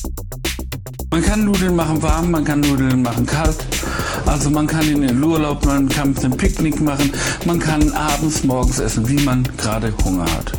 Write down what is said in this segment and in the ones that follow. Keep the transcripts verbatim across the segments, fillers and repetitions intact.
Man kann Nudeln machen warm, man kann Nudeln machen kalt. Also man kann in den Urlaub, man kann ein Picknick machen, man kann abends, morgens essen, wie man gerade Hunger hat.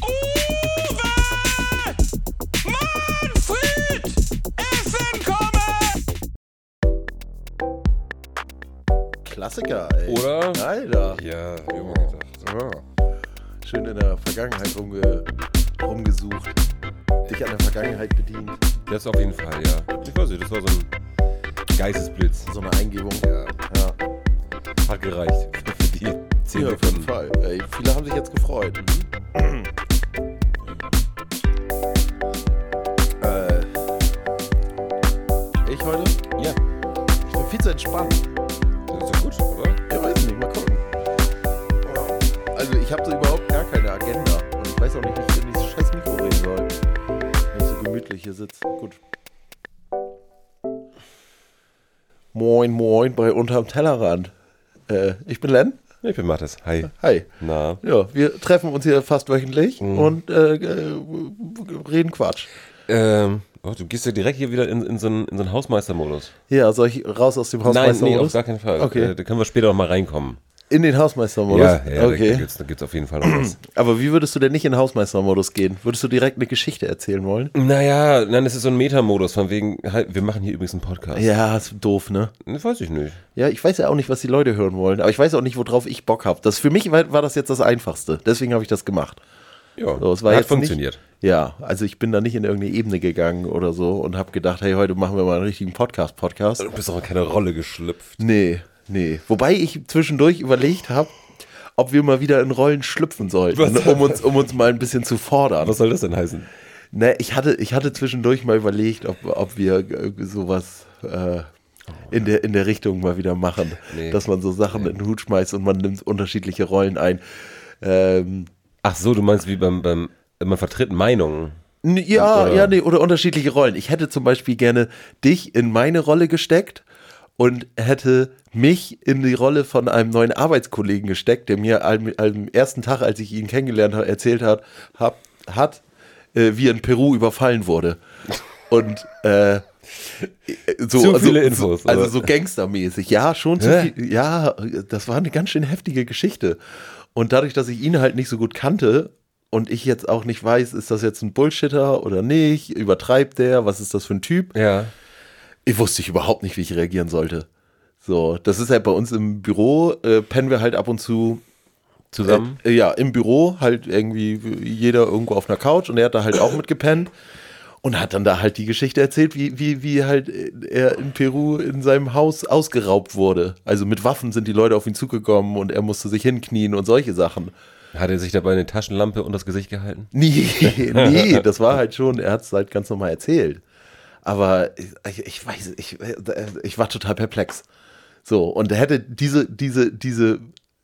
Klassiker, ey. Oder? Alter. Ja, wie immer gedacht. Ja. Schön in der Vergangenheit rumge rumgesucht. Dich an der Vergangenheit bedient. Das auf jeden Fall, ja. Ich weiß nicht, das war so ein Geistesblitz. So eine Eingebung. Ja. Ja. Hat gereicht für die zehn Ja, auf jeden Sekunden. Fall. Ey, viele haben sich jetzt gefreut. äh, ich heute? Ja, Ich bin viel zu entspannt. das ist doch gut, oder? Ja, weiß nicht, mal gucken. Also ich habe so überhaupt gar keine Agenda. Und ich weiß auch nicht, wie ich in dieses scheiß Mikro reden soll. Wenn ich so gemütlich hier sitze. Gut. Moin, moin bei Unterm Tellerrand. Äh, ich bin Len. Ich bin Mathis. Hi. Hi. Na. Ja, wir treffen uns hier fast wöchentlich Mhm. und äh, äh, reden Quatsch. Ähm, oh, du gehst ja direkt hier wieder in, in so einen, in so einen Hausmeistermodus. Ja, soll ich raus aus dem Nein, nee, Hausmeistermodus? auf gar keinen Fall. Okay. Äh, da können wir später noch mal reinkommen. In den Hausmeistermodus? Ja, ja, okay. da, gibt's, da gibt's auf jeden Fall noch was. Aber wie würdest du denn nicht in den Hausmeistermodus gehen? Würdest du direkt eine Geschichte erzählen wollen? Naja, nein, das ist so ein Metamodus, von wegen, halt, wir machen hier übrigens einen Podcast. Ja, ist doof, ne? Das weiß ich nicht. Ja, ich weiß ja auch nicht, was die Leute hören wollen, aber ich weiß auch nicht, worauf ich Bock habe. Das für mich war, war das jetzt das Einfachste. Deswegen habe ich das gemacht. Ja, So, es war hat jetzt funktioniert. Nicht, ja, also ich bin da nicht in irgendeine Ebene gegangen oder so und habe gedacht, hey, heute machen wir mal einen richtigen Podcast-Podcast. Du bist auch in keine Rolle geschlüpft. Nee, nee. Wobei ich zwischendurch überlegt habe, ob wir mal wieder in Rollen schlüpfen sollten, Was? um uns, um uns mal ein bisschen zu fordern. Was soll das denn heißen? Ne, ich hatte, ich hatte zwischendurch mal überlegt, ob, ob wir äh, sowas äh, in, der, in der Richtung mal wieder machen. Nee. Dass man so Sachen in den Hut schmeißt und man nimmt unterschiedliche Rollen ein. Ähm, Ach so, du meinst wie beim, beim man vertritt Meinungen. n- ja, Oder- ja, nee, oder unterschiedliche Rollen. Ich hätte zum Beispiel gerne dich in meine Rolle gesteckt und hätte mich in die Rolle von einem neuen Arbeitskollegen gesteckt, der mir am, am ersten Tag, als ich ihn kennengelernt habe, erzählt hat, hab, hat, äh, wie er in Peru überfallen wurde. Und äh, so, Zu also, viele Infos, So, also oder? so gangstermäßig. Ja, schon zu Hä? viel. Ja, das war eine ganz schön heftige Geschichte. Und dadurch, dass ich ihn halt nicht so gut kannte und ich jetzt auch nicht weiß, ist das jetzt ein Bullshitter oder nicht, übertreibt der, was ist das für ein Typ? Ja. Ich wusste ich überhaupt nicht, wie ich reagieren sollte. So, das ist halt bei uns im Büro, äh, pennen wir halt ab und zu Zusammen? Äh, ja, im Büro halt irgendwie jeder irgendwo auf einer Couch und er hat da halt auch mitgepennt und hat dann da halt die Geschichte erzählt, wie, wie, wie halt er in Peru in seinem Haus ausgeraubt wurde. Also mit Waffen sind die Leute auf ihn zugekommen und er musste sich hinknien und solche Sachen. Hat er sich dabei eine Taschenlampe unter das Gesicht gehalten? Nee, nee, das war halt schon, er hat es halt ganz normal erzählt. Aber ich, ich weiß, ich, ich war total perplex. So, und er hätte diese, diese, diese,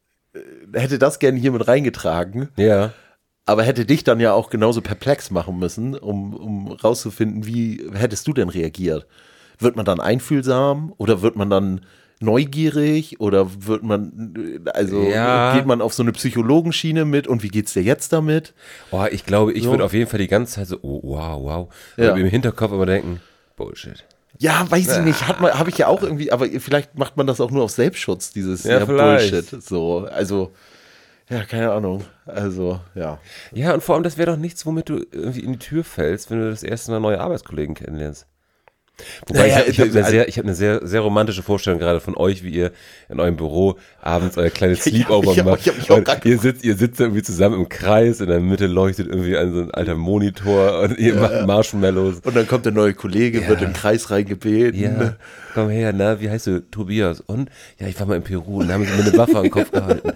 hätte das gerne hier mit reingetragen, Ja. aber hätte dich dann ja auch genauso perplex machen müssen, um, um rauszufinden, wie hättest du denn reagiert? Wird man dann einfühlsam oder wird man dann neugierig oder wird man, also Ja. geht man auf so eine Psychologenschiene mit und wie geht's dir jetzt damit? Oh, ich glaube, ich So. würde auf jeden Fall die ganze Zeit so, oh, wow, wow. Ja. Und im Hinterkopf aber denken, Bullshit. Ja, weiß ich nicht, hat man, habe ich ja auch irgendwie, aber vielleicht macht man das auch nur auf Selbstschutz, dieses Ja, ja, vielleicht. Bullshit. So, also, ja, keine Ahnung. Also, ja. Ja, und vor allem, das wäre doch nichts, womit du irgendwie in die Tür fällst, wenn du das erste Mal neue Arbeitskollegen kennenlernst. Wobei, Naja, ich, ich habe also- eine, sehr, ich hab eine sehr, sehr romantische Vorstellung gerade von euch, wie ihr in eurem Büro abends euer kleines Sleepover ich hab- macht. ich hab mich auch Und grad ihr, sitzt, ihr sitzt irgendwie zusammen im Kreis, in der Mitte leuchtet irgendwie ein, so ein alter Monitor und ihr macht Marshmallows. Und dann kommt der neue Kollege, Ja. wird im Kreis reingebeten. Ja, komm her, na, wie heißt du? Tobias. Und? Ja, ich war mal in Peru und da haben sie mir eine Waffe an den Kopf gehalten.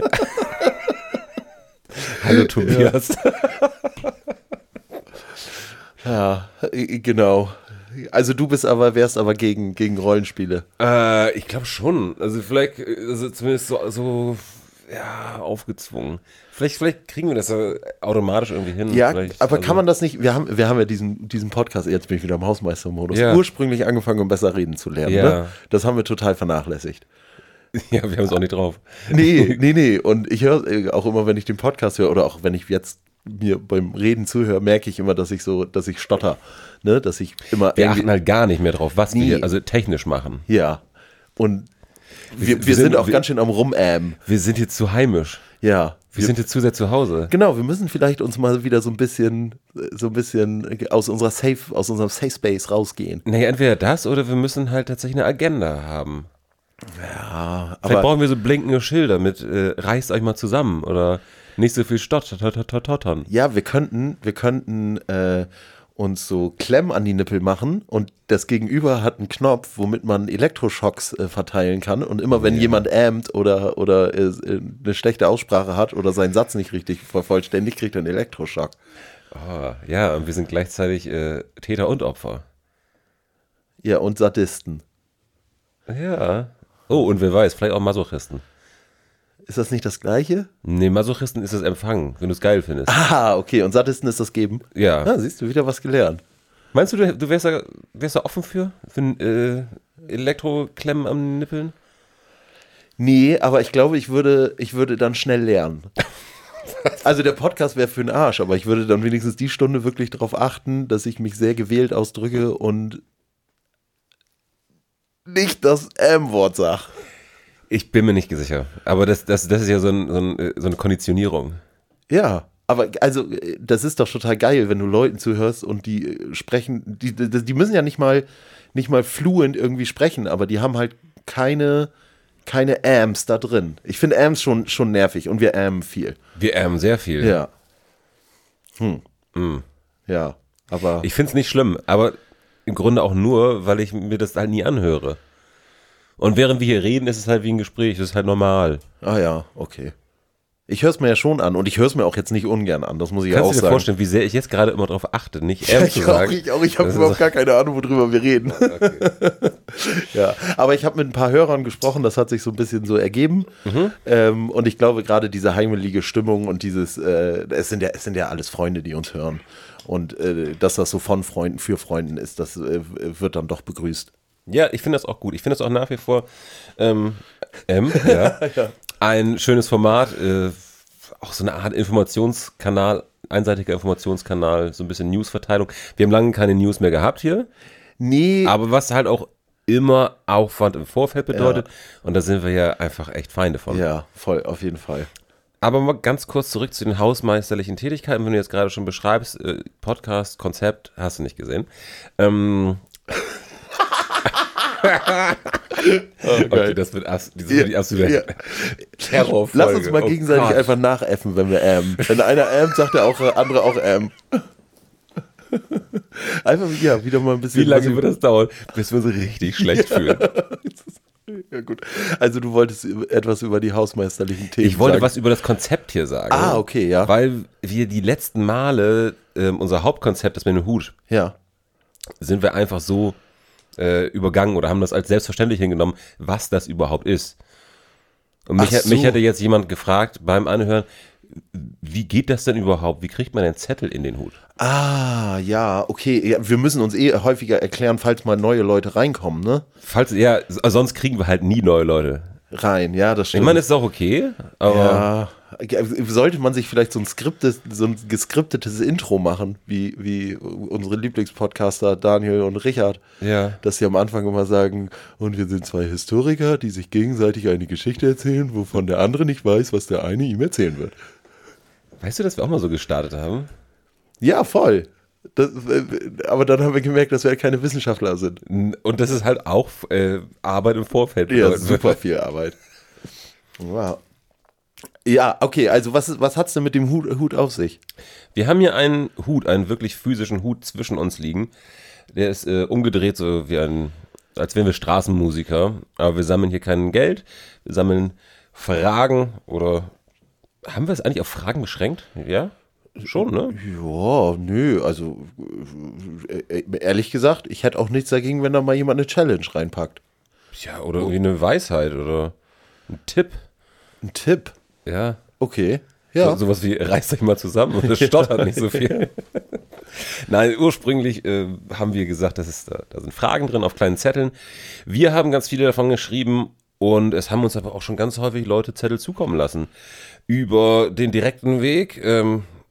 Hallo Tobias. Ja, äh, genau. Also du bist aber, wärst aber gegen, gegen Rollenspiele. Äh, ich glaube schon. Also vielleicht, also zumindest so, so ja, aufgezwungen. Vielleicht, vielleicht kriegen wir das ja automatisch irgendwie hin. Ja, vielleicht, aber also, kann man das nicht, wir haben, wir haben ja diesen, diesen Podcast, jetzt bin ich wieder im Hausmeistermodus, Ja. ursprünglich angefangen, um besser reden zu lernen. Ja. Ne? Das haben wir total vernachlässigt. Ja, wir haben es auch nicht drauf. Nee, nee, nee. Und ich höre äh, auch immer, wenn ich den Podcast höre oder auch wenn ich jetzt mir beim Reden zuhöre, merke ich immer, dass ich so, dass ich stotter. Ne? Dass ich immer Wir irgendwie- achten halt gar nicht mehr drauf, was Nie. wir also technisch machen. Ja. Und wir, Wir- wir, wir sind, sind- auch wir- ganz schön am Rumämen. Wir sind jetzt zu heimisch. Ja. Wir sind jetzt zu sehr zu Hause. Genau, wir müssen vielleicht uns mal wieder so ein bisschen, so ein bisschen aus unserer Safe, aus unserem Safe Space rausgehen. Naja, entweder das oder wir müssen halt tatsächlich eine Agenda haben. Ja, Vielleicht aber brauchen wir so blinkende Schilder mit äh, reißt euch mal zusammen oder nicht so viel stottern. ja, wir könnten, wir könnten äh, uns so Klemm an die Nippel machen und das Gegenüber hat einen Knopf, womit man Elektroschocks äh, verteilen kann und immer wenn Ja. jemand ämmt oder, oder äh, eine schlechte Aussprache hat oder seinen Satz nicht richtig vervollständigt, kriegt er einen Elektroschock. Oh, ja, und wir sind gleichzeitig äh, Täter und Opfer. Ja, und Sadisten. Ja. Oh, und wer weiß, vielleicht auch Masochisten. Ist das nicht das Gleiche? Nee, Masochisten ist das Empfangen, wenn du es geil findest. Ah, okay, und Sadisten ist das Geben? Ja. Ah, siehst du, wieder was gelernt. Meinst du, du, du wärst, da, wärst da offen für? Für ein äh, Elektroklemmen am Nippeln? Nee, aber ich glaube, ich würde, ich würde dann schnell lernen. Also der Podcast wäre für den Arsch, aber ich würde dann wenigstens die Stunde wirklich darauf achten, dass ich mich sehr gewählt ausdrücke und nicht das M-Wort sag. Ich bin mir nicht sicher. Aber das, das, das ist ja so, ein, so, ein, so eine Konditionierung. Ja, aber also das ist doch total geil, wenn du Leuten zuhörst und die äh, sprechen, die, die, die müssen ja nicht mal, nicht mal fluent irgendwie sprechen, aber die haben halt keine, keine Ams da drin. Ich finde Ams schon, schon nervig und wir Am viel. Wir ärmen sehr viel. Ja. Hm. Mm. Ja, aber Ich finde es nicht schlimm, aber im Grunde auch nur, weil ich mir das halt nie anhöre. Und während wir hier reden, ist es halt wie ein Gespräch, das ist halt normal. ah ja, okay. Ich höre es mir ja schon an und ich höre es mir auch jetzt nicht ungern an, das muss ich ja Kannst auch du dir sagen. vorstellen, wie sehr ich jetzt gerade immer darauf achte, nicht Ja, ärm zu ich auch, sagen? ich auch, ich habe Das ist überhaupt so- gar keine Ahnung, worüber wir reden. Okay. Ja, aber ich habe mit ein paar Hörern gesprochen, das hat sich so ein bisschen so ergeben. Mhm. Ähm, und ich glaube, gerade diese heimelige Stimmung und dieses, äh, es, sind ja, es sind ja alles Freunde, die uns hören. Und äh, dass das so von Freunden für Freunden ist, das äh, wird dann doch begrüßt. Ja, ich finde das auch gut. Ich finde das auch nach wie vor ähm, M, ja, ein schönes Format, äh, auch so eine Art Informationskanal, einseitiger Informationskanal, so ein bisschen Newsverteilung. Wir haben lange keine News mehr gehabt hier, Nee, aber was halt auch immer Aufwand im Vorfeld bedeutet. Und da sind wir ja einfach echt Feinde von. ja, voll, auf jeden Fall. Aber mal ganz kurz zurück zu den hausmeisterlichen Tätigkeiten, wenn du jetzt gerade schon beschreibst, äh, Podcast, Konzept, hast du nicht gesehen. Ähm, okay, das wird, abs- das wird die absolute Ja. Terrorfolge. Lass uns mal Oh gegenseitig Gott. einfach nachäffen, wenn wir ähm. Wenn einer ähm, sagt der auch äh, andere auch ähm. Einfach, ja, wieder mal ein bisschen. Wie lange wird das dauern, bis wir uns richtig schlecht fühlen? Ja, gut. Also, du wolltest etwas über die hausmeisterlichen Themen Ich wollte sagen. was über das Konzept hier sagen. Ah, okay, ja. Weil wir die letzten Male, ähm, unser Hauptkonzept, das mit dem Hut, Ja. sind wir einfach so äh, übergangen oder haben das als selbstverständlich hingenommen, was das überhaupt ist. Und mich, Ach so. mich hätte jetzt jemand gefragt beim Anhören, wie geht das denn überhaupt? Wie kriegt man den Zettel in den Hut? Ah, ja, okay. Ja, wir müssen uns eh häufiger erklären, falls mal neue Leute reinkommen, ne? Falls, ja, s- sonst kriegen wir halt nie neue Leute. Rein, ja, das Ich stimmt. meine, ist auch okay, aber ja, sollte man sich vielleicht so ein, skriptes, so ein geskriptetes Intro machen, wie, wie unsere Lieblingspodcaster Daniel und Richard, ja. dass sie am Anfang immer sagen, und wir sind zwei Historiker, die sich gegenseitig eine Geschichte erzählen, wovon der andere nicht weiß, was der eine ihm erzählen wird. Weißt du, dass wir auch mal so gestartet haben? Ja, voll. Das, äh, aber dann haben wir gemerkt, dass wir keine Wissenschaftler sind. Und das ist halt auch äh, Arbeit im Vorfeld. Ja, bedeuten super wird. viel Arbeit. Wow. Ja, okay, also was, was hat es denn mit dem Hut, Hut auf sich? Wir haben hier einen Hut, einen wirklich physischen Hut zwischen uns liegen. Der ist äh, umgedreht, so wie ein, als wären wir Straßenmusiker. Aber wir sammeln hier kein Geld. Wir sammeln Fragen oder haben wir es eigentlich auf Fragen beschränkt? Ja? Schon, ne? Ja, nö, also äh, äh, ehrlich gesagt, ich hätte auch nichts dagegen, wenn da mal jemand eine Challenge reinpackt. Ja, oder irgendwie eine Weisheit oder ein Tipp. Ein Tipp. Ja. Okay. Ja. So, sowas wie, reißt euch mal zusammen und das stottert nicht so viel. Nein, ursprünglich äh, haben wir gesagt, das ist, da, da sind Fragen drin auf kleinen Zetteln. Wir haben ganz viele davon geschrieben und es haben uns aber auch schon ganz häufig Leute Zettel zukommen lassen. Über den direkten Weg, ähm,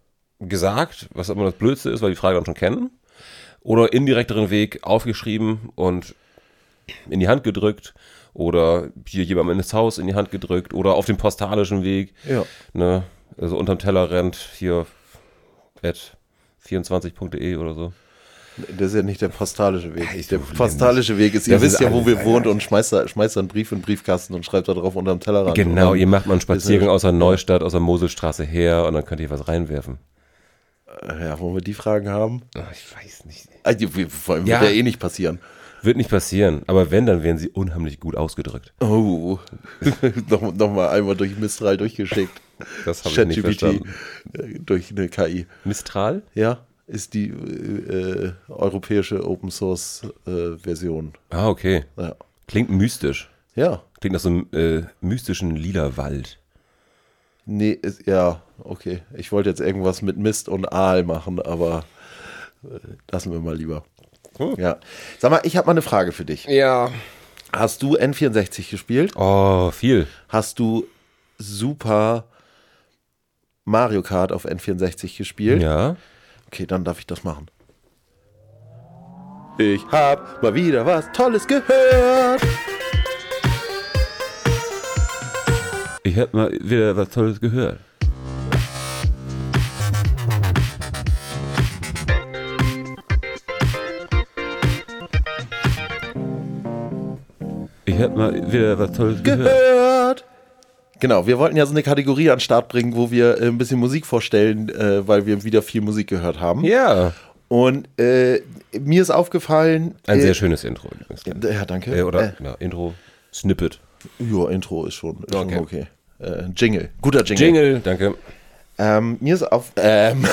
gesagt, was immer das Blödste ist, weil die Frage dann schon kennen. Oder indirekteren Weg aufgeschrieben und in die Hand gedrückt. Oder hier jemandem ins Haus in die Hand gedrückt. Oder auf dem postalischen Weg. Ja. Ne? Also unterm Tellerrand hier at vierundzwanzig punkt de oder so. Das ist ja nicht der postalische Weg. Ich Der glaube, postalische Weg ist, ihr Das wisst ist ja, wo alles- wir wohnt und schmeißt da, schmeißt da einen Brief in den Briefkasten und schreibt da drauf unterm Tellerrand. Genau, Und ihr macht mal einen Spaziergang Ist aus der Neustadt, aus der Moselstraße her und dann könnt ihr was reinwerfen. dann- Ja, wollen wir die Fragen haben? Ach, ich weiß nicht. Also, wir- vor allem Ja. wird ja eh nicht passieren. Wird nicht passieren, aber wenn, dann werden sie unheimlich gut ausgedrückt. Oh, noch, noch mal einmal durch Mistral durchgeschickt. Das habe ich nicht ChatGPT verstanden. äh, durch eine K I. Mistral? Ja, ist die äh, europäische Open Source äh, Version. Ah, okay. Ja. Klingt mystisch. Ja, Klingt nach so einem äh, mystischen lila Wald. nee, ist, ja, okay. Ich wollte jetzt irgendwas mit Mist und Aal machen, aber äh, lassen wir mal lieber. Hm. Ja. Sag mal, ich habe mal eine Frage für dich. Ja. Hast du N vierundsechzig gespielt? Oh, viel. Hast du Super Mario Kart auf N vierundsechzig gespielt? Ja. Okay, dann darf ich das machen. Ich hab mal wieder was Tolles gehört. Ich habe mal wieder was Tolles gehört. Ich habe mal wieder was Tolles gehört. Gehört. Genau, wir wollten ja so eine Kategorie an den Start bringen, wo wir äh, ein bisschen Musik vorstellen, äh, weil wir wieder viel Musik gehört haben. Ja. Und äh, mir ist aufgefallen. Ein äh, sehr schönes Intro übrigens. Ja, danke. Äh, oder? Äh, Ja, Intro. Snippet. ja, Intro ist schon, ist Okay. schon okay. Äh, Jingle. Guter Jingle. Jingle, danke. Ähm, mir ist auf, ähm,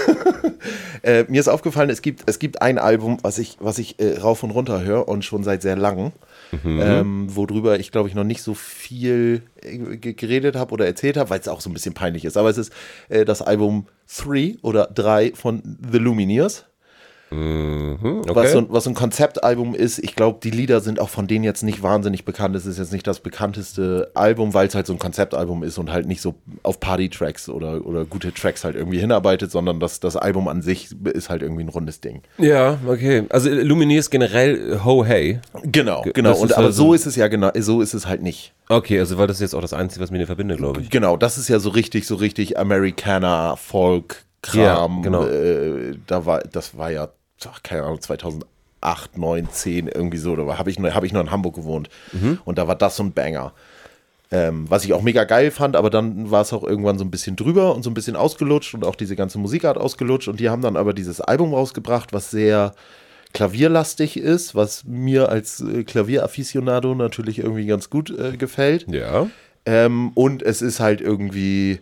äh, mir ist aufgefallen, es gibt, es gibt ein Album, was ich, was ich äh, rauf und runter höre und schon seit sehr langem, Mhm. ähm, worüber ich glaube ich noch nicht so viel äh, ge- geredet habe oder erzählt habe, weil es auch so ein bisschen peinlich ist. Aber es ist äh, das Album drei oder drei von The Lumineers. Mhm, okay. Was, so, ein- was so ein Konzeptalbum ist. Ich glaube, die Lieder sind auch von denen jetzt nicht wahnsinnig bekannt. Es ist jetzt nicht das bekannteste Album, weil es halt so ein Konzeptalbum ist und halt nicht so auf Party-Tracks oder, oder gute Tracks halt irgendwie hinarbeitet, sondern das, das Album an sich ist halt irgendwie ein rundes Ding. Ja, okay. Also Lumineers generell äh, Ho Hey. Genau, Ge- genau. das Und ist aber also- so ist es ja genau, so ist es halt nicht. Okay, also war das jetzt auch das Einzige, was mir den verbindet, glaube ich. Genau, das ist ja so richtig, so richtig Americana, Folk, Kram. Ja, genau. äh, da war, das war ja, ach, keine Ahnung, zweitausendacht, neun, zehn, irgendwie so. Da habe ich, noch- hab ich noch in Hamburg gewohnt. Und da war das so ein Banger. Ähm, was ich auch mega geil fand, aber dann war es auch irgendwann so ein bisschen drüber und so ein bisschen ausgelutscht und auch diese ganze Musikart ausgelutscht. Und die haben dann aber dieses Album rausgebracht, was sehr klavierlastig ist, was mir als äh, Klavierafficionado natürlich irgendwie ganz gut äh, gefällt. Ja. Ähm, und es ist halt irgendwie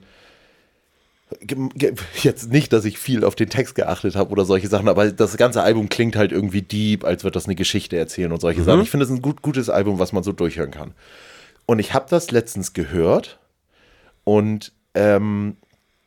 ge- ge- jetzt nicht, dass ich viel auf den Text geachtet habe oder solche Sachen, aber das ganze Album klingt halt irgendwie deep, als wird das eine Geschichte erzählen und solche Sachen. Ich finde es ein gut, gutes Album, was man so durchhören kann. Und ich habe das letztens gehört und ähm,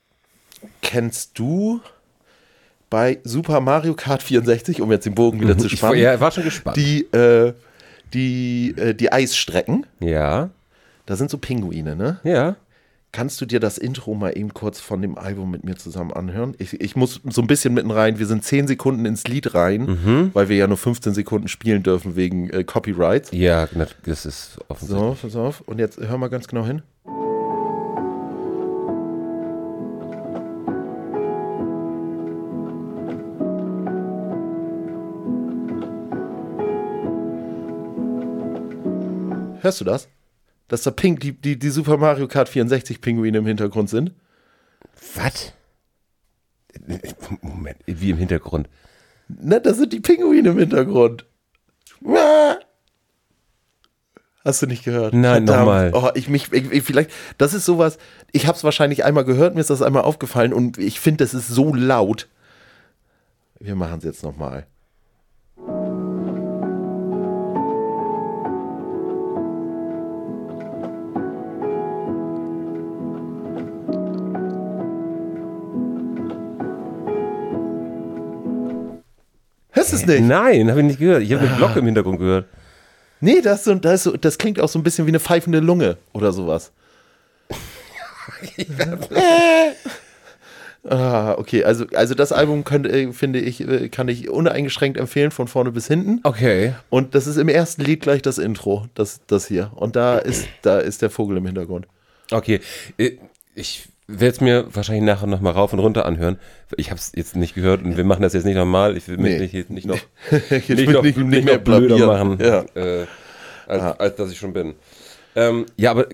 kennst du bei Super Mario Kart vierundsechzig, um jetzt den Bogen wieder zu Ich spannen, ja, war schon gespannt. die, äh, die, äh, die Eisstrecken, ja. da sind so Pinguine, ne? Ja. Kannst du dir das Intro mal eben kurz von dem Album mit mir zusammen anhören? Ich, ich muss so ein bisschen mitten rein. Wir sind zehn Sekunden ins Lied rein, weil wir ja nur fünfzehn Sekunden spielen dürfen wegen äh, Copyright. Ja, na, das ist offensichtlich. So, pass auf. Und jetzt hör mal ganz genau hin. Hörst du das? Dass da Pink, die, die, die Super Mario Kart vierundsechzig Pinguine im Hintergrund sind? Was? Moment, wie im Hintergrund. Na, das sind die Pinguine im Hintergrund. Hast du nicht gehört? Nein, nochmal. Oh, ich mich, ich, ich, vielleicht, das ist sowas, ich habe es wahrscheinlich einmal gehört, mir ist das einmal aufgefallen und ich finde, das ist so laut. Wir machen es jetzt nochmal. Hörst du es nicht? Nein, habe ich nicht gehört. Ich habe eine Glocke im Hintergrund gehört. Nee, das, ist so, das, ist so, das klingt auch so ein bisschen wie eine pfeifende Lunge oder sowas. Ah, okay, also, also das Album könnte, äh, finde ich, äh, kann ich uneingeschränkt empfehlen, von vorne bis hinten. Okay. Und das ist im ersten Lied gleich das Intro, das, das hier. Und da ist, da ist der Vogel im Hintergrund. Okay. Ich werde es mir wahrscheinlich nachher nochmal rauf und runter anhören. Ich habe es jetzt nicht gehört und wir machen das jetzt nicht nochmal. Ich will mich Nee. nicht, nicht noch, Ich nicht will noch, nicht- nicht nicht noch mehr blöder blamieren. machen, Ja. äh, als, als dass ich schon bin. Ähm, ja, aber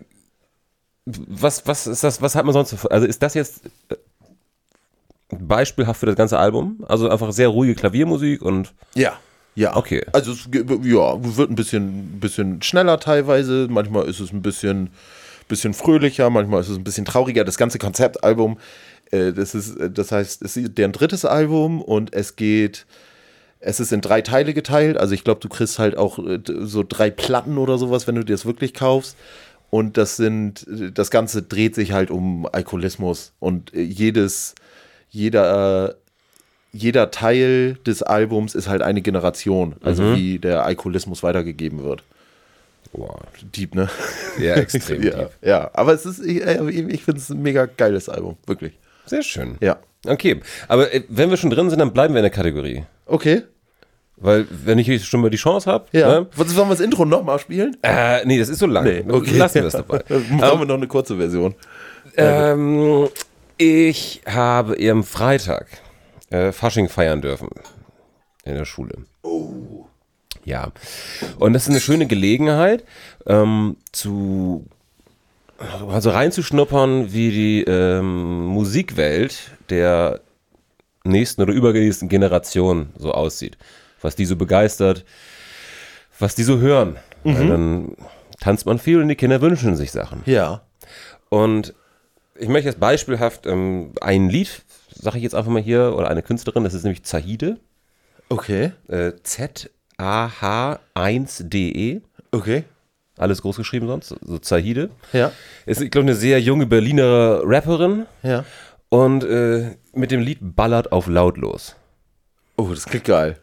was, was ist das, was hat man sonst so, also ist das jetzt äh, beispielhaft für das ganze Album? Also einfach sehr ruhige Klaviermusik und Ja. Ja. Okay. Also es ge- ja, wird ein bisschen, bisschen schneller teilweise, manchmal ist es ein bisschen, bisschen fröhlicher, manchmal ist es ein bisschen trauriger. Das ganze Konzeptalbum, äh, das ist, äh, das heißt, es ist deren drittes Album und es geht, es ist in drei Teile geteilt. Also ich glaube, du kriegst halt auch äh, so drei Platten oder sowas, wenn du dir das wirklich kaufst. Und das sind, das Ganze dreht sich halt um Alkoholismus und äh, jedes, jeder, äh, jeder Teil des Albums ist halt eine Generation, also wie der Alkoholismus weitergegeben wird. wow, Deep, ne? sehr extrem. Ja, deep. ja, aber es ist, ich, ich finde es ein mega geiles Album, wirklich. Sehr schön. Ja. Okay, aber äh, wenn wir schon drin sind, dann bleiben wir in der Kategorie. Okay. Weil, wenn ich jetzt schon mal die Chance habe. Ja. Ne? Was, sollen wir das Intro nochmal spielen? Äh, nee, das ist so lang. Nee, okay. Lassen wir es dabei. Machen wir noch eine kurze Version. ähm, ich habe am Freitag äh, Fasching feiern dürfen. In der Schule. Oh. Ja. Und das ist eine schöne Gelegenheit, ähm, zu. Also reinzuschnuppern, wie die ähm, Musikwelt der nächsten oder übernächsten Generation so aussieht. Was die so begeistert, was die so hören. Mhm. Weil dann tanzt man viel und die Kinder wünschen sich Sachen. Ja. Und ich möchte jetzt beispielhaft ähm, ein Lied, sage ich jetzt einfach mal hier, oder eine Künstlerin, das ist nämlich Zahide. Okay. Äh, Z A H eins D E. Okay. Alles groß geschrieben sonst, so Zahide. Ja. Ist, ich glaube, eine sehr junge Berliner Rapperin. Ja. Und äh, mit dem Lied Ballert auf lautlos. Oh, das klingt geil.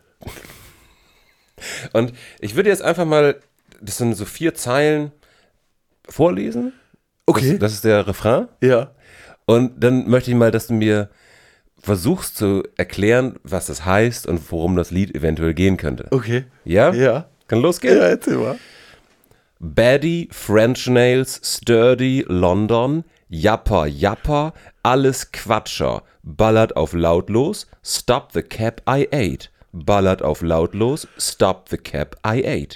Und ich würde jetzt einfach mal, das sind so vier Zeilen vorlesen. Okay. Das, das ist der Refrain. Ja. Und dann möchte ich mal, dass du mir versuchst zu erklären, was das heißt und worum das Lied eventuell gehen könnte. Okay. Ja? Ja. Kann losgehen? Ja, erzähl mal. Baddie, French Nails, Sturdy, London, Japper, Japper, alles Quatscher, ballert auf lautlos, stop the cap I ate, ballert auf lautlos, stop the cap I ate.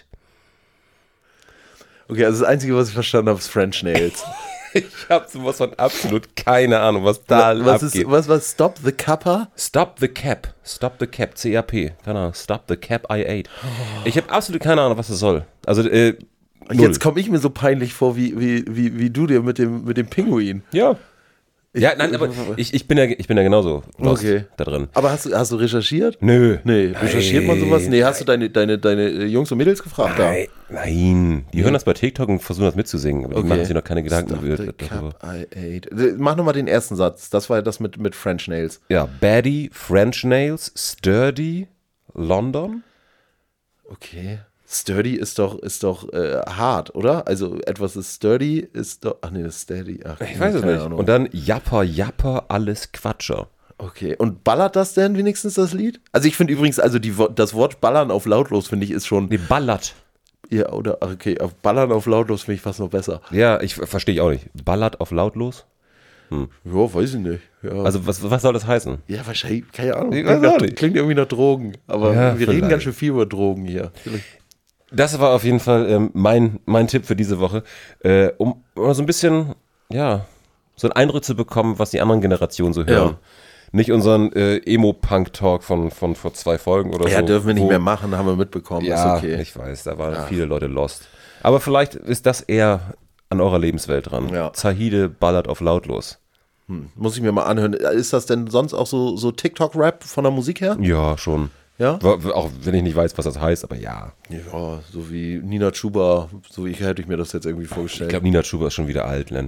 Okay, also das Einzige, was ich verstanden habe, ist French Nails. Ich habe sowas von absolut keine Ahnung, was da was abgeht. ist, was war Stop the Kappa? Stop the cap, stop the cap, C A P, keine Ahnung, stop the cap I ate. Ich habe absolut keine Ahnung, was das soll. Also, äh, null. Jetzt komme ich mir so peinlich vor, wie, wie, wie, wie du dir mit dem, mit dem Pinguin. Ja. Ja, nein, aber ich, ich, bin ja, ich bin ja genauso lost Okay. da drin. Aber hast du, hast du recherchiert? Nö. Nee, recherchiert man sowas? Nee, hast du deine, deine, deine Jungs und Mädels gefragt? Nein, nein. Die hören das bei TikTok und versuchen das mitzusingen, aber die Okay. machen sich noch keine Gedanken Stop über the darüber. cup I ate. Mach nochmal den ersten Satz. Das war ja das mit, mit French Nails. Ja, Baddie, French Nails, Sturdy, London. Okay. Sturdy ist doch, ist doch äh, hart, oder? Also etwas ist sturdy, ist doch. Ach nee, das ist steady. Ach, Ich weiß es keine nicht. Ahnung. Und dann Japper, Japper, alles Quatscher. Okay. Und ballert das denn wenigstens das Lied? Also ich finde übrigens, also die, Wo- das Wort ballern auf lautlos finde ich ist schon. Nee, ballert. Ja, oder ach, okay, auf ballern auf lautlos finde ich fast noch besser. Ja, ich verstehe ich auch nicht. Ballert auf lautlos? Ja, weiß ich nicht. Ja, Also was, was soll das heißen? ja wahrscheinlich, keine Ahnung. Ich weiß Klingt, auch nach, nicht. klingt irgendwie nach Drogen. Aber Ja, wir reden vielleicht. ganz schön viel über Drogen hier. Vielleicht. Das war auf jeden Fall ähm, mein, mein Tipp für diese Woche, äh, um mal so ein bisschen, ja, so einen Eindruck zu bekommen, was die anderen Generationen so hören. Ja. Nicht unseren äh, Emo-Punk-Talk von, von vor zwei Folgen oder so. Ja, dürfen wir nicht wo- mehr machen, haben wir mitbekommen. Ja, ist okay. ich weiß, da waren viele Leute lost. Aber vielleicht ist das eher an eurer Lebenswelt dran. Ja. Zahide ballert auf lautlos. Muss ich mir mal anhören. Ist das denn sonst auch so, so TikTok-Rap von der Musik her? Ja, schon. Ja? Wa- Auch wenn ich nicht weiß, was das heißt, aber ja. Ja, so wie Nina Chuba, so wie ich hätte ich mir das jetzt irgendwie Ich vorgestellt. glaube, Nina Chuba ist schon wieder alt, Len.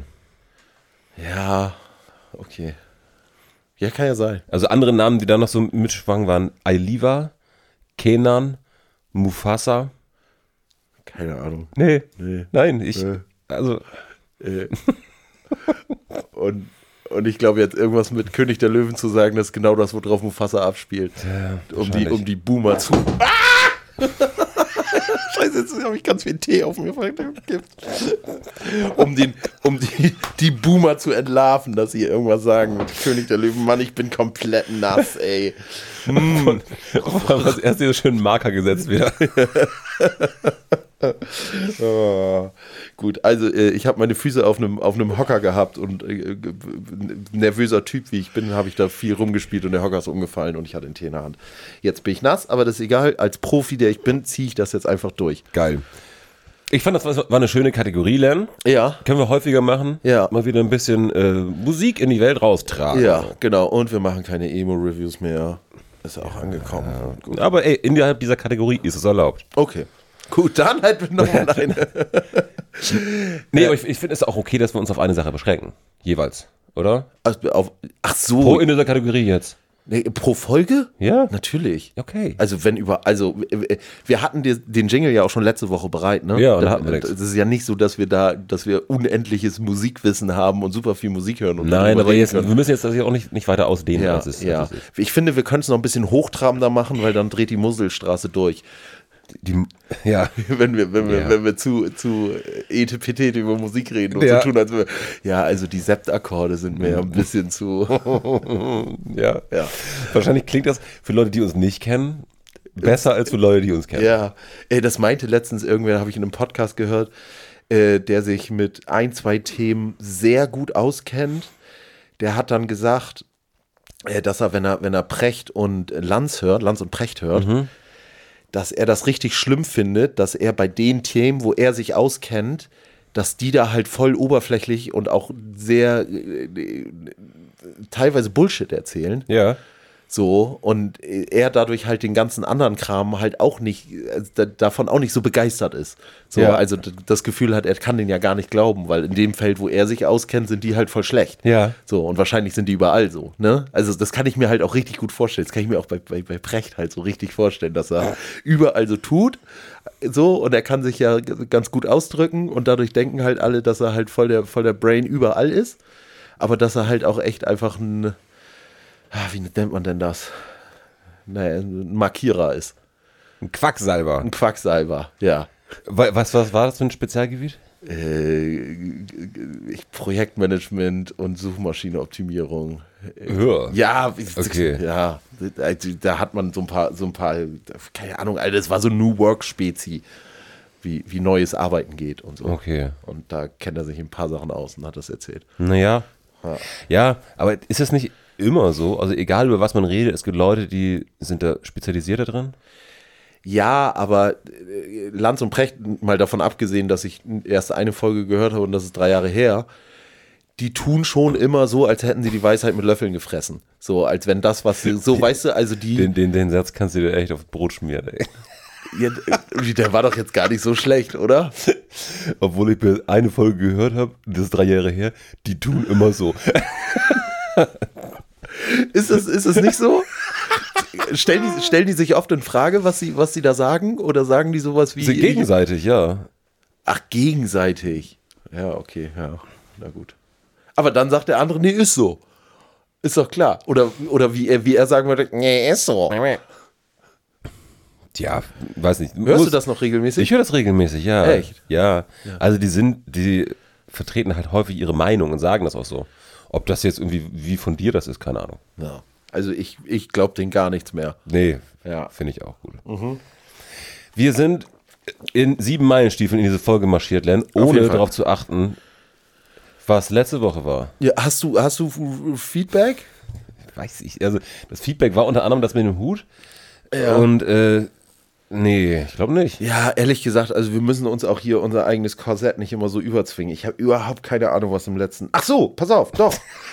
Ja, okay. Ja, kann ja sein. Also andere Namen, die da noch so mitschwangen, waren Ailiva, Kenan, Mufasa. Keine Ahnung. Nee. Nee. Nein, ich, Nee. also, Äh. Und Und ich glaube jetzt irgendwas mit König der Löwen zu sagen, das ist genau das, worauf Mufasa abspielt. Ja, um, die, um die Boomer zu... Ah! Scheiße, jetzt habe ich ganz viel Tee auf mir verkippt. Um, den, um die, die Boomer zu entlarven, dass sie irgendwas sagen mit König der Löwen. Mann, ich bin komplett nass, ey. Und was erst hier schön Marker gesetzt wird. Oh, gut, also äh, ich habe meine Füße auf einem auf einem Hocker gehabt und äh, nervöser Typ wie ich bin, habe ich da viel rumgespielt und der Hocker ist umgefallen und ich hatte den Tee in der Hand. Jetzt bin ich nass, aber das ist egal. Als Profi, der ich bin, ziehe ich das jetzt einfach durch. Geil. Ich fand, das war eine schöne Kategorie, Len. Ja. Können wir häufiger machen. Ja. Mal wieder ein bisschen äh, Musik in die Welt raustragen. Ja, genau. Und wir machen keine Emo-Reviews mehr. Ist auch angekommen. Ja. Gut. Aber ey, innerhalb dieser Kategorie ist es erlaubt. Okay. Gut, dann halt mit noch mal eine. Nee, aber ich, ich finde es auch okay, dass wir uns auf eine Sache beschränken. Jeweils, oder? Also auf, ach so. Pro in dieser Kategorie jetzt. Nee, pro Folge? Ja. Natürlich. Okay. Also wenn über, also wir hatten den Jingle ja auch schon letzte Woche bereit, ne? Ja, und da hatten wir nichts. Es ist ja nicht so, dass wir da, dass wir unendliches Musikwissen haben und super viel Musik hören. Und Nein, aber jetzt, können. wir müssen jetzt das hier auch nicht, nicht weiter ausdehnen. Ja, als es, ja. als es ist. Ich finde, wir können es noch ein bisschen hochtrabender machen, weil dann dreht die Muselstraße durch. Die, ja. Wenn wir, wenn wir, Ja. wenn wir zu, zu etpt über Musik reden und Ja. so tun, als wir, ja, also die Septakkorde sind mir ja ein bisschen zu, ja. ja. Wahrscheinlich klingt das für Leute, die uns nicht kennen, besser als für Leute, die uns kennen. Ja, ey, das meinte letztens irgendwer, habe ich in einem Podcast gehört, äh, der sich mit ein, zwei Themen sehr gut auskennt. Der hat dann gesagt, äh, dass er, wenn er, wenn er Precht und Lanz hört, Lanz und Precht hört, Mhm. dass er das richtig schlimm findet, dass er bei den Themen, wo er sich auskennt, dass die da halt voll oberflächlich und auch sehr äh, teilweise Bullshit erzählen. Ja. So, und er dadurch halt den ganzen anderen Kram halt auch nicht, äh, davon auch nicht so begeistert ist. So, Ja. also d- das Gefühl hat, er kann den ja gar nicht glauben, weil in dem Feld, wo er sich auskennt, sind die halt voll schlecht. Ja. So, und wahrscheinlich sind die überall so, ne? Also das kann ich mir halt auch richtig gut vorstellen. Das kann ich mir auch bei, bei, bei Precht halt so richtig vorstellen, dass er überall so tut, so, und er kann sich ja g- ganz gut ausdrücken und dadurch denken halt alle, dass er halt voll der, voll der Brain überall ist, aber dass er halt auch echt einfach ein, ah, wie nennt man denn das? Naja, ein Markierer ist. Ein Quacksalber. Ein Quacksalber, ja. Wa- Was, was war das für ein Spezialgebiet? Äh, ich- Projektmanagement und Suchmaschinenoptimierung. Ja. Ja, Okay. ja, also da hat man so ein paar, so ein paar, keine Ahnung, Alter, das war so New Work-Spezi, wie, wie neues Arbeiten geht und so. Okay. Und da kennt er sich ein paar Sachen aus und hat das erzählt. Naja. Ja. Ja, aber ist das nicht immer so? Also egal, über was man redet, es gibt Leute, die sind da spezialisierter drin. Ja, aber äh, Lanz und Precht, mal davon abgesehen, dass ich erst eine Folge gehört habe und das ist drei Jahre her, die tun schon immer so, als hätten sie die Weisheit mit Löffeln gefressen. So, als wenn das, was sie, so, weißt du, also die, Den, den, den Satz kannst du dir echt aufs Brot schmieren, ey. ja, der war doch jetzt gar nicht so schlecht, oder? Obwohl ich mir eine Folge gehört habe, das ist drei Jahre her, die tun immer so. Ist es, ist es nicht so? Stellen die, stellen die sich oft in Frage, was sie, was sie da sagen? Oder sagen die sowas wie... Sie gegenseitig, ja. Ach, gegenseitig. Ja, okay, ja, na gut. Aber dann sagt der andere, nee, ist so. Ist doch klar. Oder, oder wie, er, wie er sagen würde, nee, ist so. Ja, weiß nicht. Hörst Muss- du das noch regelmäßig? Ich höre das regelmäßig, ja. Echt? Ja. Also die sind, die vertreten halt häufig ihre Meinung und sagen das auch so. Ob das jetzt irgendwie, wie von dir das ist, keine Ahnung. Ja. Also ich, ich glaube denen gar nichts mehr. Nee, Ja. finde ich auch gut. Wir sind in sieben Meilenstiefeln in diese Folge marschiert, Len, ohne jeden Fall. darauf zu achten, was letzte Woche war. Ja, hast du, hast du F- Feedback? Weiß ich, also das Feedback war unter anderem das mit dem Hut. Ja. Und, äh, nee, ich glaube nicht. Ja, ehrlich gesagt, also wir müssen uns auch hier unser eigenes Korsett nicht immer so überzwingen. Ich habe überhaupt keine Ahnung, was im letzten... Ach so, pass auf, doch.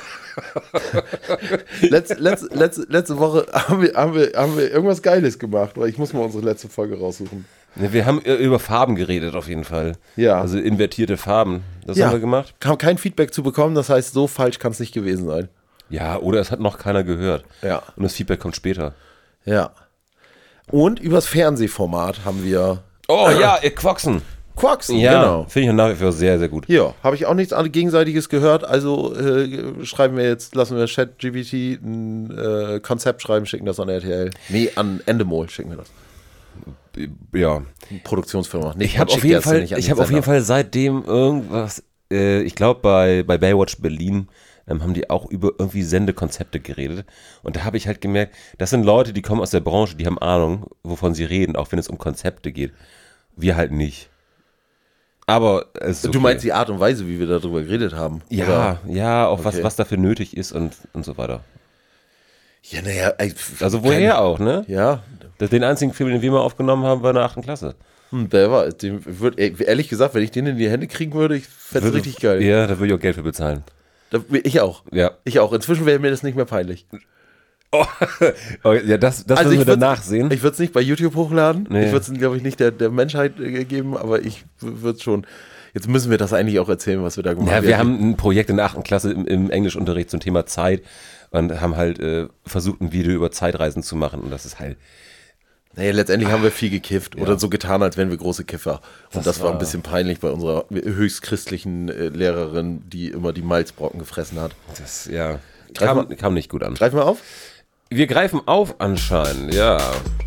letzte, letzte, letzte, letzte Woche haben wir, haben, wir, haben wir irgendwas Geiles gemacht, weil ich muss mal unsere letzte Folge raussuchen. Ne, Wir haben äh, über Farben geredet auf jeden Fall. Ja. Also invertierte Farben. Das Ja. haben wir gemacht. Kam kein Feedback zu bekommen, das heißt, so falsch kann es nicht gewesen sein. Ja, oder es hat noch keiner gehört. Ja. Und das Feedback kommt später. Ja. Und übers Fernsehformat haben wir... Oh ja, ihr Quoxen. Quaxen, Ja, genau. finde ich nach wie vor sehr, sehr gut. Ja, habe ich auch nichts an- Gegenseitiges gehört, also äh, schreiben wir jetzt, lassen wir ChatGPT ein äh, Konzept schreiben, schicken das an R T L. Nee, an Endemol schicken wir das. Ja. Produktionsfirma. Nee, Ich habe schickt auf jeden das ja Fall, nicht an ich den habe auf jeden Sender. Fall seitdem irgendwas, äh, ich glaube bei, bei Baywatch Berlin ähm, haben die auch über irgendwie Sendekonzepte geredet und da habe ich halt gemerkt, das sind Leute, die kommen aus der Branche, die haben Ahnung, wovon sie reden, auch wenn es um Konzepte geht. Wir halt nicht. Aber es ist okay. Du meinst die Art und Weise, wie wir darüber geredet haben? Ja, oder? ja, auch was, Okay. was dafür nötig ist und, und so weiter. Ja, naja. Also woher auch, ne? Ja. Das- Den einzigen Film, den wir mal aufgenommen haben, war in der achten Klasse. Hm, der war, dem würd, ey, ehrlich gesagt, wenn ich den in die Hände kriegen würde, ich fände es Würde- richtig geil. Ja, da würde ich auch Geld für bezahlen. Da, ich auch. Ja. Ich auch. Inzwischen wäre mir das nicht mehr peinlich. Oh, ja, das, das Also müssen wir ich würd- danach sehen. Ich würde es nicht bei YouTube hochladen. Nee. Ich würde es, glaube ich, nicht der, der Menschheit äh, geben, aber ich würde es schon. Jetzt müssen wir das eigentlich auch erzählen, was wir da gemacht Ja, haben. wir haben ein Projekt in der achten Klasse im, im Englischunterricht zum Thema Zeit und haben halt äh, versucht, ein Video über Zeitreisen zu machen und das ist halt, Naja, letztendlich haben wir viel gekifft Ja. oder so getan, als wären wir große Kiffer. Und das, Das war ein war- bisschen peinlich bei unserer höchst christlichen äh, Lehrerin, die immer die Malzbrocken gefressen hat. das, ja, Greif kam, mal- kam nicht gut an. Greif mal auf. Wir greifen auf anscheinend, ja.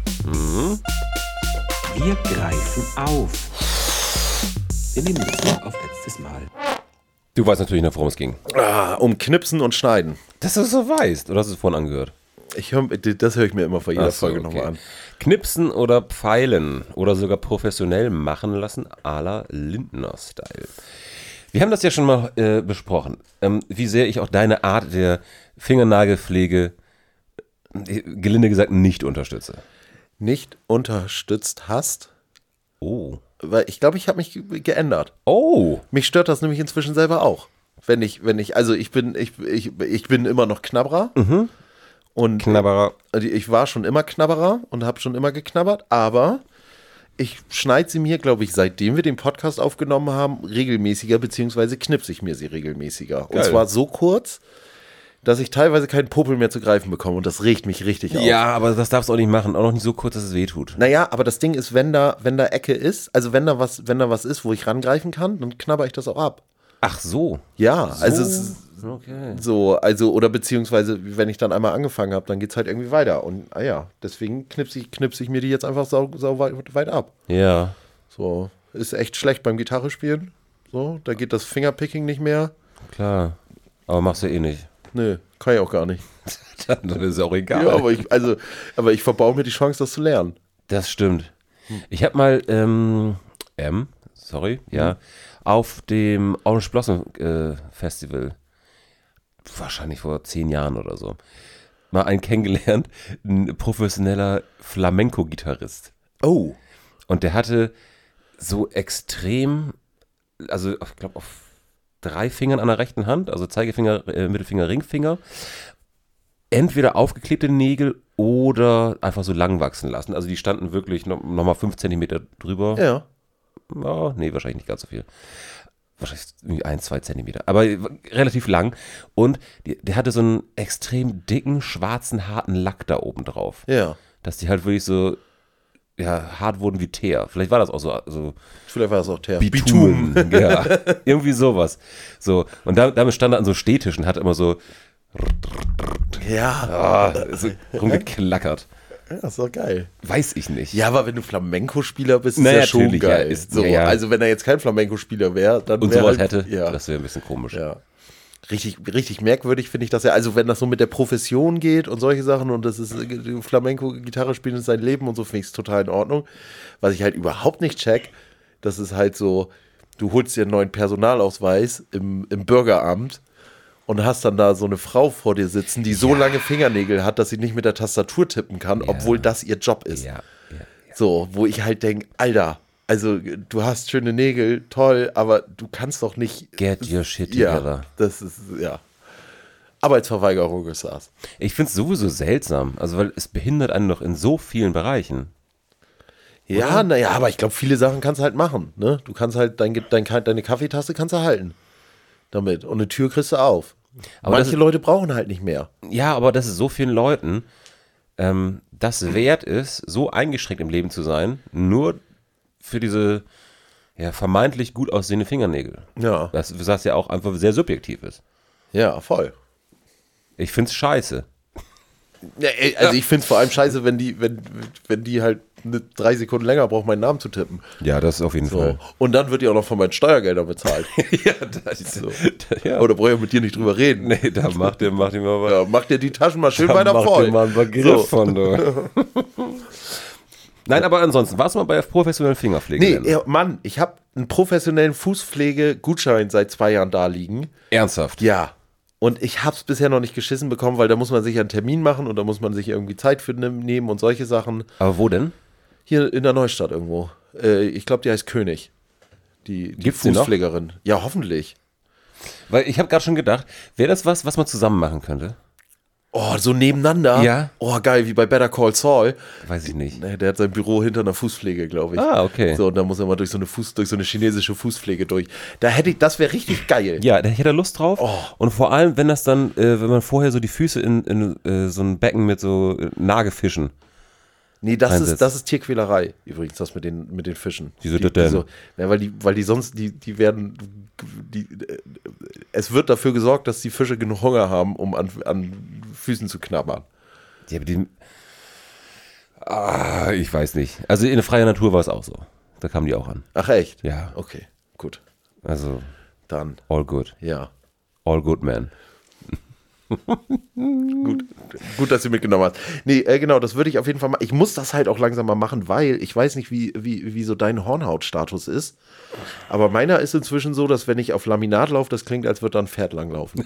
Wir greifen auf. Wir nehmen das noch auf letztes Mal. Du weißt natürlich noch, worum es ging. Ah, um Knipsen und Schneiden. Dass du es so weißt, oder hast du es vorhin angehört? Ich hör, das höre ich mir immer vor jeder Ach so, Folge okay. nochmal an. Knipsen oder pfeilen oder sogar professionell machen lassen, à la Lindner-Style. Wir haben das ja schon mal äh, besprochen, ähm, wie sehr ich auch deine Art der Fingernagelpflege, äh, gelinde gesagt, nicht unterstütze. Nicht unterstützt hast, Oh. weil ich glaube, ich habe mich ge- geändert. Oh. Mich stört das nämlich inzwischen selber auch. Wenn ich, wenn ich, also ich bin, ich, ich, ich bin immer noch Knabberer. Und Knabberer. ich war schon immer Knabberer und habe schon immer geknabbert, aber ich schneide sie mir, glaube ich, seitdem wir den Podcast aufgenommen haben, regelmäßiger, beziehungsweise knipse ich mir sie regelmäßiger. Und Geil. zwar so kurz, dass ich teilweise keinen Popel mehr zu greifen bekomme und das regt mich richtig auf. Ja, aber das darfst du auch nicht machen. Auch noch nicht so kurz, dass es weh tut. Naja, aber das Ding ist, wenn da, wenn da Ecke ist, also wenn da was, wenn da was ist, wo ich rangreifen kann, dann knabber ich das auch ab. Ach so. Ja, also es ist Okay. so, also, oder beziehungsweise, wenn ich dann einmal angefangen habe, dann geht es halt irgendwie weiter. Und ah ja, deswegen knipse ich, knipse ich mir die jetzt einfach sau, sau weit, weit ab. Ja. So, ist echt schlecht beim Gitarre spielen. So, da geht das Fingerpicking nicht mehr. Klar. Aber machst du eh nicht. Nö, kann ich auch gar nicht. Dann ist es auch egal. Ja, aber ich, also, aber ich verbaue mir die Chance, das zu lernen. Das stimmt. Ich habe mal, ähm, M, sorry, ja, auf dem Orange Blossom äh, Festival, wahrscheinlich vor zehn Jahren oder so, mal einen kennengelernt, ein professioneller Flamenco-Gitarrist. Oh. Und der hatte so extrem, also ich glaube auf drei Fingern an der rechten Hand, also Zeigefinger, äh, Mittelfinger, Ringfinger, entweder aufgeklebte Nägel oder einfach so lang wachsen lassen. Also die standen wirklich noch, noch mal fünf Zentimeter drüber. Ja. Ja, nee, wahrscheinlich nicht ganz so viel. Wahrscheinlich irgendwie ein, zwei Zentimeter. Aber relativ lang. Und die, der hatte so einen extrem dicken, schwarzen, harten Lack da oben drauf. Ja. Dass die halt wirklich so ja, hart wurden wie Teer. Vielleicht war das auch so, so Vielleicht war das auch der Bitumen. Ja, irgendwie sowas. So. Und da, damit stand er an so Stehtischen, hat immer so, Ja. ah, so rumgeklackert. Ja, ist doch geil. Weiß ich nicht. Ja, aber wenn du Flamenco-Spieler bist, ist Naja, ja schon natürlich, geil. ja, ist- so, ja, ja. Also wenn er jetzt kein Flamenco-Spieler wäre, dann Und wär sowas halt, hätte, ja, das wäre ein bisschen komisch. ja. Richtig, richtig merkwürdig finde ich das ja. Also wenn das so mit der Profession geht und solche Sachen und das ist äh, Flamenco-Gitarre spielen ist sein Leben und so, finde ich es total in Ordnung. Was ich halt überhaupt nicht check, das ist halt so, du holst dir einen neuen Personalausweis im, im Bürgeramt und hast dann da so eine Frau vor dir sitzen, die so lange Fingernägel hat, dass sie nicht mit der Tastatur tippen kann, Ja. obwohl das ihr Job ist. Ja, ja. So, wo ich halt denke, Alter, also du hast schöne Nägel, toll, aber du kannst doch nicht. Get your shit Ja, together. das ist, ja. Arbeitsverweigerung ist das. Ich finde es sowieso seltsam, also weil es behindert einen noch in so vielen Bereichen. Ja, naja, aber ich glaube, viele Sachen kannst du halt machen. Ne? Du kannst halt dein, dein, deine Kaffeetasse kannst du halten damit und eine Tür kriegst du auf. Aber das Manche ist- Leute brauchen halt nicht mehr. Ja, aber dass es so vielen Leuten ähm, das wert ist, so eingeschränkt im Leben zu sein, nur für diese ja, vermeintlich gut aussehende Fingernägel. Ja. Das, was ja auch einfach sehr subjektiv ist. Ja, voll. Ich find's scheiße. Ja, ey, also ich finde es vor allem scheiße, wenn die, wenn, wenn die halt eine drei Sekunden länger braucht, meinen Namen zu tippen. Ja, das ist auf jeden So. Fall. Und dann wird die auch noch von meinen Steuergeldern bezahlt. ja, das ist So. ja. Aber da brauche ich mit dir nicht drüber reden. Nee, da macht ihr, macht ihr mal was. Ja, mach dir die Taschen mal schön Da weiter macht voll. ihr mal einen Begriff So. von, du. Nein, aber ansonsten, warst du mal bei professionellen Fingerpflege? Nee, ja, Mann, ich habe einen professionellen Fußpflege-Gutschein seit zwei Jahren da liegen. Ernsthaft? Ja. Und ich habe es bisher noch nicht geschissen bekommen, weil da muss man sich einen Termin machen und da muss man sich irgendwie Zeit für ne- nehmen und solche Sachen. Aber wo denn? Hier in der Neustadt irgendwo. Äh, ich glaube, die heißt König. Die, die Gibt's die noch? Fußpflegerin. Ja, hoffentlich. Weil ich habe gerade schon gedacht, wäre das was, was man zusammen machen könnte? Oh, so nebeneinander. Ja. Oh, geil, wie bei Better Call Saul. Weiß ich nicht. Nee, der hat sein Büro hinter einer Fußpflege, glaube ich. Ah, okay. So, und da muss er mal durch so eine Fuß, durch so eine chinesische Fußpflege durch. Da hätte ich, das wäre richtig geil. Ja, da hätte er Lust drauf. Oh. Und vor allem, wenn das dann, äh, wenn man vorher so die Füße in, in äh, so ein Becken mit so äh, Nagefischen. Nee, das Einsetzt. ist, das ist Tierquälerei, übrigens, das mit den, mit den Fischen. Wieso die, das denn? die so, ja, weil die, weil die sonst, die, die werden, die, äh, es wird dafür gesorgt, dass die Fische genug Hunger haben, um an, an Füßen zu knabbern. Ja, aber die, ah, ich weiß nicht. Also in der freien Natur war es auch so. Da kamen die auch an. Ach echt? Ja. Okay, gut. Also, Dann, all good. ja. All good, man. Gut, gut, dass du mitgenommen hast. Nee, äh, genau, das würde ich auf jeden Fall machen. Ich muss das halt auch langsam mal machen, weil ich weiß nicht, wie, wie, wie so dein Hornhautstatus ist. Aber meiner ist inzwischen so, dass wenn ich auf Laminat laufe, das klingt, als würde da ein Pferd langlaufen.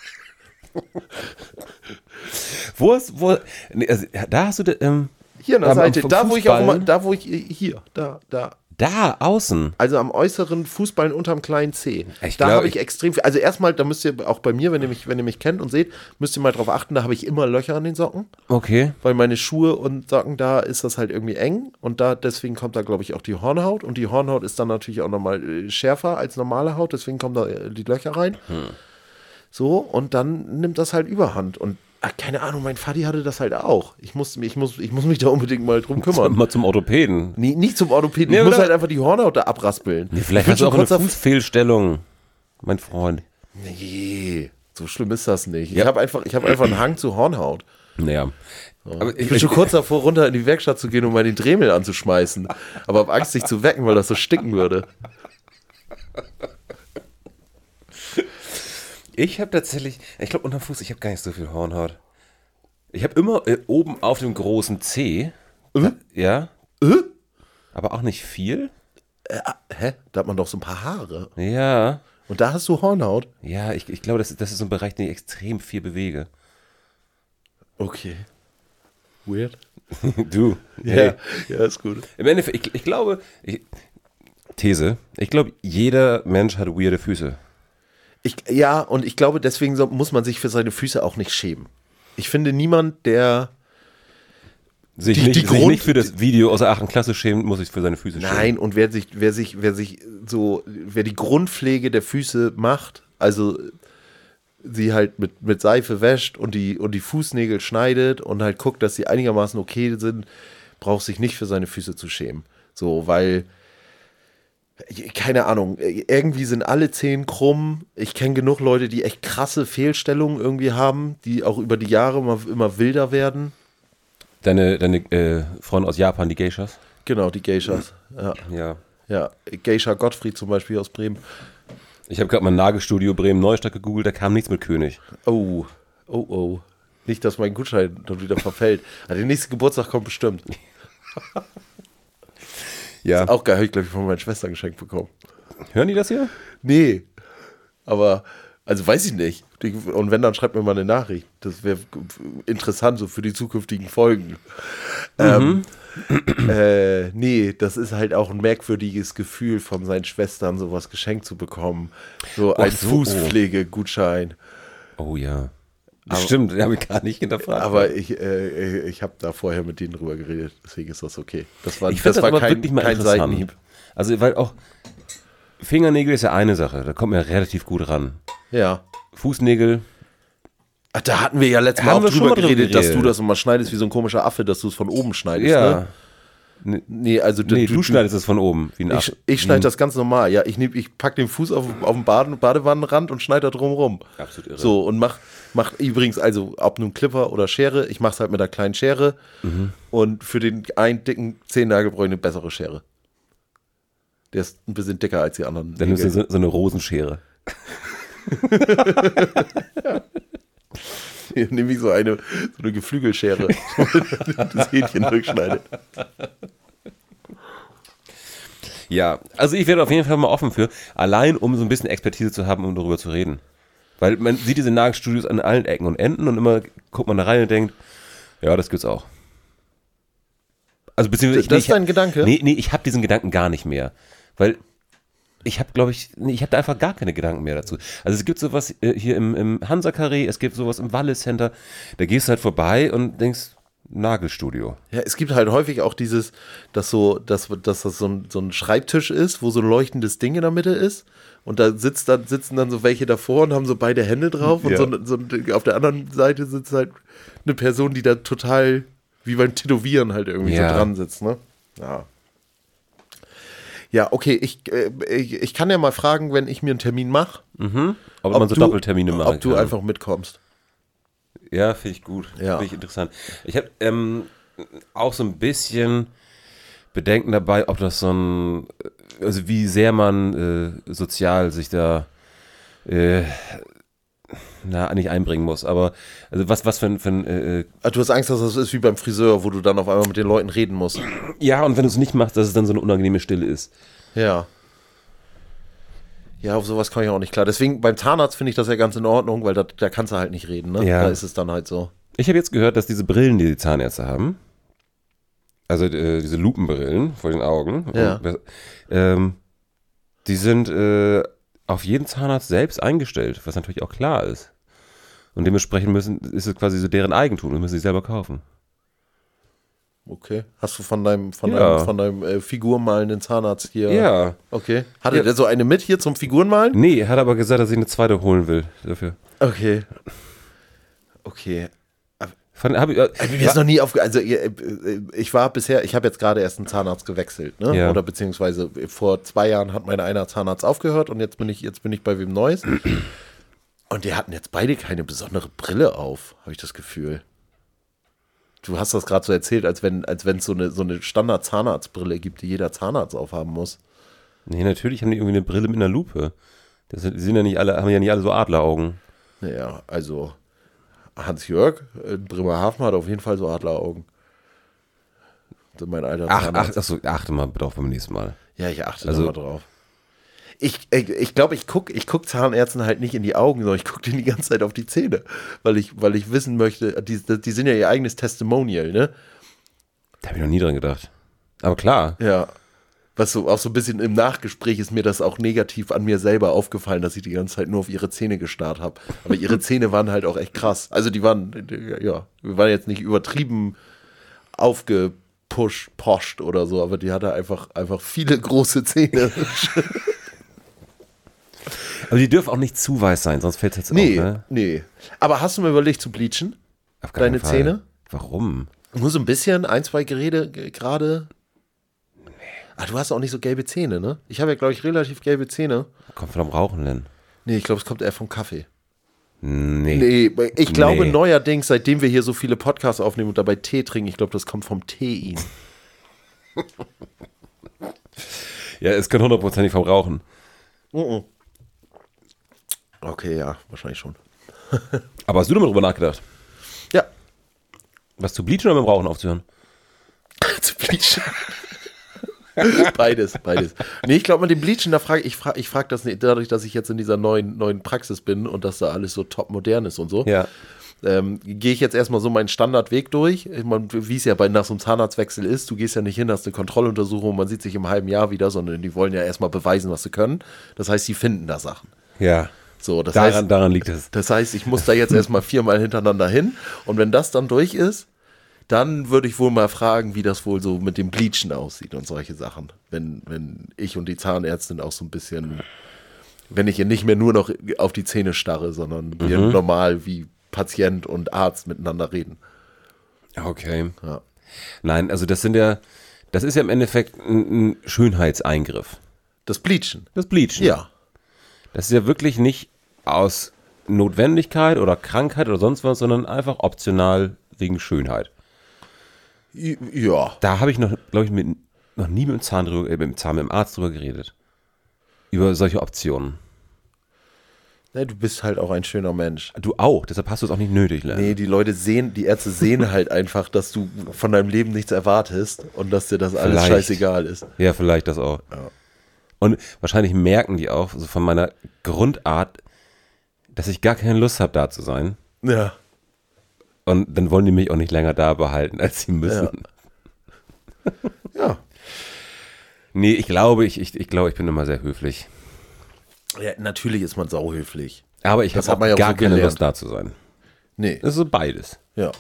Wo ist, wo, nee, also, da hast du, da, ähm, Hier an der am- Seite, am da wo ich auch Fußball? immer, da wo ich, hier, da, da. da, außen. Also am äußeren Fußballen unterm kleinen Zeh. Ich da glaub, habe ich extrem viel. Also erstmal, da müsst ihr auch bei mir, wenn ihr mich, wenn ihr mich kennt und seht, müsst ihr mal drauf achten, da habe ich immer Löcher an den Socken. Okay. Weil meine Schuhe und Socken, da ist das halt irgendwie eng und da deswegen kommt da, glaube ich, auch die Hornhaut und die Hornhaut ist dann natürlich auch nochmal äh, schärfer als normale Haut, deswegen kommen da äh, die Löcher rein. Hm. So, und dann nimmt das halt Überhand und ach, keine Ahnung, mein Vati hatte das halt auch. Ich muss, ich muss, ich muss mich da unbedingt mal drum kümmern. Mal zum Orthopäden. Nee, nicht zum Orthopäden, Nee, ich muss oder? halt einfach die Hornhaut da abraspeln. Nee, vielleicht Ich bin hast du auch schon eine kurz dav- Fußfehlstellung, mein Freund. Nee, so schlimm ist das nicht. Ja. Ich habe einfach, ich hab einfach einen Hang zu Hornhaut. Naja. Aber Ich bin schon kurz davor, runter in die Werkstatt zu gehen, um mal den Dremel anzuschmeißen. Aber habe Angst, dich zu wecken, weil das so stinken würde. Ich habe tatsächlich, ich glaube unterm Fuß, ich habe gar nicht so viel Hornhaut. Ich habe immer äh, oben auf dem großen Zeh, Äh? ja, Äh? aber auch nicht viel. Äh, hä? Da hat man doch so ein paar Haare. Ja, Und da hast du Hornhaut? ja, ich, ich glaube, das, ist- das ist so ein Bereich, den ich extrem viel bewege. Okay. Weird. Du, Ja, hey. ja, ist gut. Im Endeffekt, ich, ich glaube, ich, These, ich glaube, jeder Mensch hat weirde Füße. Ich, ja, und ich glaube, deswegen so, muss man sich für seine Füße auch nicht schämen. Ich finde, niemand, der. Sich, Die- nicht, die sich Grund- nicht für das Video aus der achten Klasse schämt, muss sich für seine Füße schämen. Nein, und wer sich, wer sich, wer sich so, wer die Grundpflege der Füße macht, also sie halt mit, mit Seife wäscht und die, und die Fußnägel schneidet und halt guckt, dass sie einigermaßen okay sind, braucht sich nicht für seine Füße zu schämen. So, weil, keine Ahnung, irgendwie sind alle Zehen krumm. Ich kenne genug Leute, die echt krasse Fehlstellungen irgendwie haben, die auch über die Jahre immer, immer wilder werden. Deine, deine äh, Freunde aus Japan, die Geishas? Genau, die Geishas. Ja, Ja. ja. Geisha Gottfried zum Beispiel aus Bremen. Ich habe gerade mal Nagelstudio Bremen-Neustadt gegoogelt, da kam nichts mit König. Oh, oh, oh. Nicht, dass mein Gutschein dann wieder verfällt. Aber der nächste Geburtstag kommt bestimmt. Ja. Auch geil, habe ich, glaube ich, von meiner Schwester geschenkt bekommen. Hören die das hier? Nee, aber, also weiß ich nicht. Die- Und wenn, dann schreibt mir mal eine Nachricht. Das wäre interessant, so für die zukünftigen Folgen. Ähm, äh, nee, das ist halt auch ein merkwürdiges Gefühl, von seinen Schwestern sowas geschenkt zu bekommen. So ein so. Fußpflegegutschein. Oh ja. Stimmt, den habe ich gar nicht hinterfragt. Aber ich, äh, ich habe da vorher mit denen drüber geredet, deswegen ist das okay. Das war, ich finde das das, war aber kein, wirklich mal kein interessant. Seitenhieb. Also, weil auch Fingernägel ist ja eine Sache, da kommt man ja relativ gut ran. Ja. Fußnägel, Ach, da hatten wir ja letztes Mal Haben auch wir schon drüber mal drüber geredet, dass du geredet. das immer schneidest wie so ein komischer Affe, dass du es von oben schneidest. ja. Ne? Nee, Nee, also nee, du, du schneidest es von oben. Wie ein Ich, Ach- ich schneide das ganz normal, ja. Ich, nehm, ich pack den Fuß auf, auf den Baden, Badewannenrand und schneide da drum rum. Absolut irre. So, und mach, mach übrigens, also ob nun Clipper oder Schere, ich mach's halt mit einer kleinen Schere. Mhm. Und für den einen dicken Zehennagel brauche ich eine bessere Schere. Der ist ein bisschen dicker als die anderen. Dann nimmst du Nägel. so, so eine Rosenschere. Hier nehme ich so eine, so eine Geflügelschere, das Hähnchen durchschneidet. Ja, also ich werde auf jeden Fall mal offen für, allein um so ein bisschen Expertise zu haben, um darüber zu reden. Weil man sieht diese Nagelstudios an allen Ecken und Enden und immer guckt man da rein und denkt, ja, das gibt's auch. Also beziehungsweise Das ich, ist nee, dein Gedanke? Nee, nee, ich habe diesen Gedanken gar nicht mehr. Weil ich habe, glaube ich, nee, ich habe da einfach gar keine Gedanken mehr dazu. Also es gibt sowas äh, hier im, im Hansa-Carré, es gibt sowas im Wallis Center, da gehst du halt vorbei und denkst, Nagelstudio. Ja, es gibt halt häufig auch dieses, dass so, dass, dass das so ein, so ein Schreibtisch ist, wo so ein leuchtendes Ding in der Mitte ist. Und da sitzt dann, sitzen dann so welche davor und haben so beide Hände drauf. Und Ja. so, so auf der anderen Seite sitzt halt eine Person, die da total wie beim Tätowieren halt irgendwie Ja. so dran sitzt, ne? Ja. Ja, okay, ich, äh, ich, ich kann ja mal fragen, wenn ich mir einen Termin mache, Ob, man so du, Doppeltermine machen ob du kann. einfach mitkommst. Ja, finde ich gut. Ja. Finde ich interessant. Ich habe ähm, auch so ein bisschen Bedenken dabei, ob das so ein, also wie sehr man äh, sozial sich da äh, na, nicht einbringen muss. Aber also was, was für ein, für ein äh, Ah, du hast Angst, dass das ist wie beim Friseur, wo du dann auf einmal mit den Leuten reden musst. ja, und wenn du es nicht machst, dass es dann so eine unangenehme Stille ist. Ja. Ja, auf sowas komme ich auch nicht klar. Deswegen beim Zahnarzt finde ich das ja ganz in Ordnung, weil da, da kannst du halt nicht reden, ne? Ja. Da ist es dann halt so. Ich habe jetzt gehört, dass diese Brillen, die die Zahnärzte haben, also äh, diese Lupenbrillen vor den Augen, Ja. und, ähm, die sind äh, auf jeden Zahnarzt selbst eingestellt, was natürlich auch klar ist. Und dementsprechend müssen, ist es quasi so deren Eigentum, das müssen sie selber kaufen. Okay. Hast du von deinem, von Ja. deinem, von deinem äh, Figurmalenden Zahnarzt hier? Ja. Okay. Hatte Ja. der so eine mit hier zum Figurenmalen? Nee, er hat aber gesagt, dass ich eine zweite holen will dafür. Okay. Okay. Fand, hab ich, äh, Also mir ist noch nie aufge... Also äh, ich war bisher, ich habe jetzt gerade erst einen Zahnarzt gewechselt, ne? Ja. Oder beziehungsweise vor zwei Jahren hat mein einer Zahnarzt aufgehört und jetzt bin ich, jetzt bin ich bei wem Neues. Und die hatten jetzt beide keine besondere Brille auf, habe ich das Gefühl. Du hast das gerade so erzählt, als wenn als wenn es so eine, so eine Standard-Zahnarztbrille gibt, die jeder Zahnarzt aufhaben muss. nee, natürlich haben die irgendwie eine Brille mit einer Lupe. Das sind, die sind ja nicht alle, haben ja nicht alle so Adleraugen. Naja, also Hans-Jörg in Bremerhaven hat auf jeden Fall so Adleraugen. Das ist mein alter Ach, ach, Zahnarzt. ach so, achte mal drauf beim nächsten Mal. Ja, ich achte Also- da mal drauf. Ich glaube, ich, ich, glaub, ich gucke ich guck Zahnärzten halt nicht in die Augen, sondern ich gucke denen die ganze Zeit auf die Zähne, weil ich, weil ich wissen möchte, die, die sind ja ihr eigenes Testimonial, ne? Da habe ich noch nie dran gedacht. Aber klar. Ja. Was so auch so ein bisschen im Nachgespräch ist mir das auch negativ an mir selber aufgefallen, dass ich die ganze Zeit nur auf ihre Zähne gestarrt habe. Aber ihre Zähne waren halt auch echt krass. Also die waren, ja, wir waren jetzt nicht übertrieben aufgepusht, poscht oder so, aber die hatte einfach, einfach viele große Zähne. Aber die dürfen auch nicht zu weiß sein, sonst fällt es jetzt Nee, auf, ne? nee. Aber hast du mir überlegt zu bleachen? Auf keinen Deine Fall. Zähne? Warum? Nur so ein bisschen, ein, zwei Geräte g- gerade. Ah, du hast auch nicht so gelbe Zähne, ne? Ich habe ja, glaube ich, relativ gelbe Zähne. Kommt vom Rauchen denn? Nee, ich glaube, es kommt eher vom Kaffee. Nee. Nee, ich glaube Nee. neuerdings, seitdem wir hier so viele Podcasts aufnehmen und dabei Tee trinken, ich glaube, das kommt vom Teein. Ja, es kann hundertprozentig vom Rauchen. Okay, ja, wahrscheinlich schon. Aber hast du damit drüber nachgedacht? Ja, Was zu bleachen oder mit dem Rauchen aufzuhören? zu bleachen. Beides, beides. Nee, ich glaube, mit dem Bleachen, da frage ich, frage ich frag das nicht, dadurch, dass ich jetzt in dieser neuen, neuen Praxis bin und dass da alles so top modern ist und so. Ja. Ähm, gehe ich jetzt erstmal so meinen Standardweg durch. Ich mein, wie es ja bei nach so einem Zahnarztwechsel ist, du gehst ja nicht hin, hast eine Kontrolluntersuchung, man sieht sich im halben Jahr wieder, sondern die wollen ja erstmal beweisen, was sie können. Das heißt, sie finden da Sachen. Ja. So, das Daran, heißt, daran liegt es. das heißt, ich muss da jetzt erstmal viermal hintereinander hin und wenn das dann durch ist, dann würde ich wohl mal fragen, wie das wohl so mit dem Bleachen aussieht und solche Sachen. Wenn, wenn ich und die Zahnärztin auch so ein bisschen, wenn ich ihr nicht mehr nur noch auf die Zähne starre, sondern wir normal wie Patient und Arzt miteinander reden. Okay. Ja. Nein, also das sind ja, Das ist ja im Endeffekt ein, ein Schönheitseingriff. Das Bleachen. Das Bleachen. Ja. Das ist ja wirklich nicht aus Notwendigkeit oder Krankheit oder sonst was, sondern einfach optional wegen Schönheit. I- Ja. Da habe ich noch, glaube ich, mit, noch nie mit dem Zahn drüber, äh, mit dem Zahn, mit dem Arzt drüber geredet. Über solche Optionen. Ne, du bist halt auch ein schöner Mensch. Du auch, deshalb hast du es auch nicht nötig, Len. Nee, die Leute sehen, die Ärzte sehen halt einfach, dass du von deinem Leben nichts erwartest und dass dir das alles Vielleicht. scheißegal ist. Ja, vielleicht das auch. Ja. Und wahrscheinlich merken die auch so von meiner Grundart, dass ich gar keine Lust habe, da zu sein. Ja. Und dann wollen die mich auch nicht länger da behalten, als sie müssen. Ja. Ja. Nee, ich glaube, ich, ich, ich glaube, ich bin immer sehr höflich. Ja, natürlich ist man sauhöflich. Aber ich Das habe hat man auch ja auch gar so keine gelernt. Lust, da zu sein. Nee. Das ist so beides. Ja.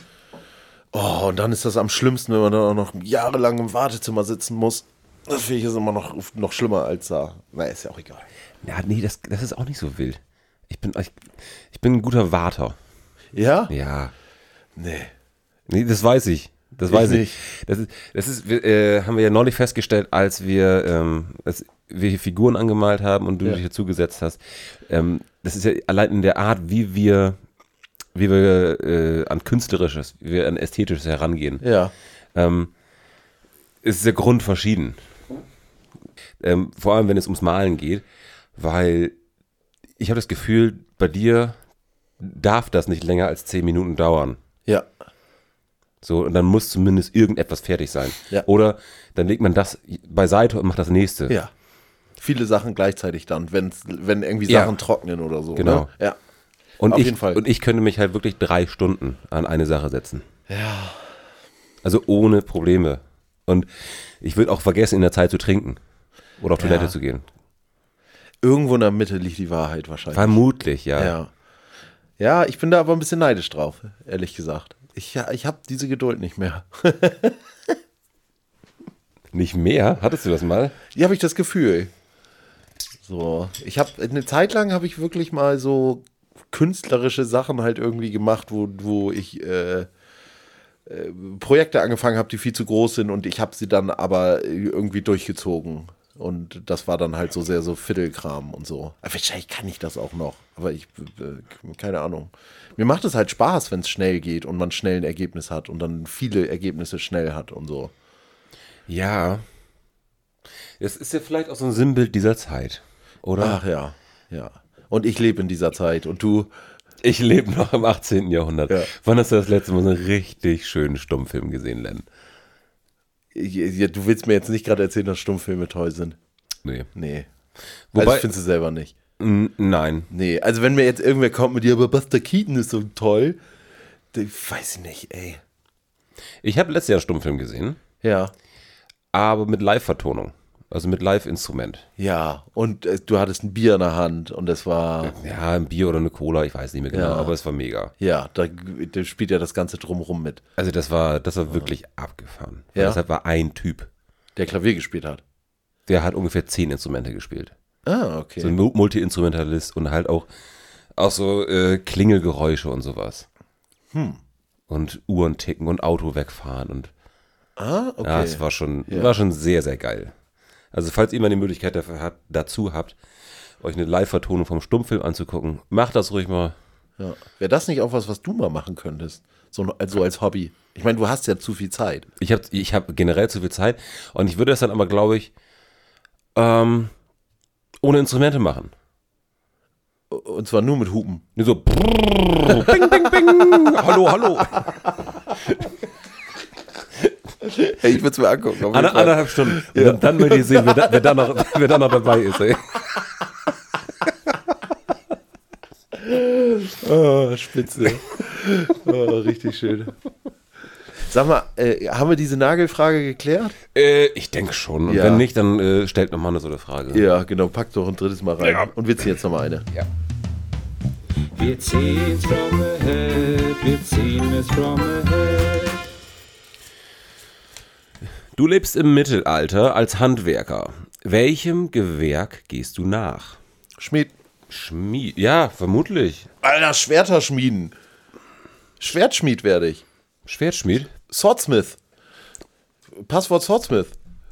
Oh, und dann ist das am schlimmsten, wenn man dann auch noch jahrelang im Wartezimmer sitzen muss. Das finde ich ist immer noch, noch schlimmer als da. Na, ist ja auch egal. Ja, nee, das, das ist auch nicht so wild. Ich bin, ich, ich bin ein guter Warter. Ja? Ja. Nee. Nee, das weiß ich. Das Ich weiß ich. nicht. Das ist, das ist, wir, äh, haben wir ja neulich festgestellt, als wir, ähm, als wir hier Figuren angemalt haben und du Ja. dich dazugesetzt hast. Ähm, das ist ja allein in der Art, wie wir, wie wir äh, an Künstlerisches, wie wir an Ästhetisches herangehen. Ja. Ähm, ist der Grund verschieden. Ähm, vor allem, wenn es ums Malen geht, weil ich habe das Gefühl, bei dir darf das nicht länger als zehn Minuten dauern. Ja. So, und dann muss zumindest irgendetwas fertig sein. Ja. Oder dann legt man das beiseite und macht das nächste. Ja. Viele Sachen gleichzeitig dann, wenn's, wenn irgendwie Ja. Sachen trocknen oder so. Genau. Ne? Ja. Und Auf ich, jeden Fall. Und ich könnte mich halt wirklich drei Stunden an eine Sache setzen. Ja. Also ohne Probleme. Und ich würde auch vergessen, in der Zeit zu trinken. Oder auf Toilette Ja. zu gehen. Irgendwo in der Mitte liegt die Wahrheit wahrscheinlich. Vermutlich, ja. Ja. Ja, ich bin da aber ein bisschen neidisch drauf, ehrlich gesagt. Ich, ja, ich habe diese Geduld nicht mehr. Nicht mehr? Hattest du das mal? Hier habe ich das Gefühl. So, ich habe eine Zeit lang habe ich wirklich mal so künstlerische Sachen halt irgendwie gemacht, wo, wo ich äh, äh, Projekte angefangen habe, die viel zu groß sind und ich habe sie dann aber irgendwie durchgezogen. Und das war dann halt so sehr so Fiddelkram und so. Aber wahrscheinlich kann ich das auch noch. Aber ich, äh, keine Ahnung. Mir macht es halt Spaß, wenn es schnell geht und man schnell ein Ergebnis hat und dann viele Ergebnisse schnell hat und so. Ja. Es ist ja vielleicht auch so ein Sinnbild dieser Zeit, oder? Ach ja, ja. Und ich lebe in dieser Zeit und du, Ich lebe noch im achtzehnten. Jahrhundert. Ja. Wann hast du das letzte Mal so einen richtig schönen Stummfilm gesehen, Len? ja, du willst mir jetzt nicht gerade erzählen, dass Stummfilme toll sind. Nee. Nee. Wobei- also ich finde sie selber nicht. N- Nein. Nee, also wenn mir jetzt irgendwer kommt mit dir, aber Buster Keaton ist so toll, dann weiß ich nicht, ey. Ich habe letztes Jahr einen Stummfilm gesehen, Ja. aber mit Live-Vertonung. Also mit Live-Instrument. Ja, und äh, du hattest ein Bier in der Hand und es war, Ja, ein Bier oder eine Cola, ich weiß nicht mehr genau, Ja. aber es war mega. ja, da, da spielt ja das Ganze drumrum mit, Also das war, das war wirklich abgefahren. Ja. Ja. Deshalb war ein Typ, der Klavier gespielt hat. der hat ungefähr zehn Instrumente gespielt. Ah, okay. So ein Mu- Multi-Instrumentalist und halt auch, auch so äh, Klingelgeräusche und sowas. Hm. Und Uhren ticken und Auto wegfahren und ah, okay. ja, es war schon, Ja. war schon sehr, sehr geil. Also falls ihr mal die Möglichkeit dafür habt, dazu habt, euch eine Live-Vertonung vom Stummfilm anzugucken, macht das ruhig mal. Ja. Wäre das nicht auch was, was du mal machen könntest? So also als Hobby. Ich meine, du hast ja zu viel Zeit. Ich habe ich hab generell zu viel Zeit und ich würde das dann aber, glaube ich, ähm, ohne Instrumente machen. Und zwar nur mit Hupen. Nur so brrrr, bing, bing, bing, hallo, hallo. Hey, ich würde es mir angucken. auf jeden Eine, Fall. anderthalb Stunden. Und dann, dann möchte ich sehen, wer da, wer da, noch, wer da noch dabei ist. Ey. Oh, spitze. Oh, richtig schön. Sag mal, äh, haben wir diese Nagelfrage geklärt? Äh, ich denke schon. Und Ja. wenn nicht, dann äh, stellt nochmal eine so eine Frage. Ja, genau. Pack doch ein drittes Mal rein. Ja. Und wir ziehen jetzt nochmal eine. Ja. Wir ziehen's from the head, wir ziehen es from the head. Du lebst im Mittelalter als Handwerker. Welchem Gewerk gehst du nach? Schmied. Schmied. Ja, vermutlich. Alter, Schwerter schmieden. Schwertschmied werde ich. Schwertschmied? Swordsmith. Passwort Swordsmith.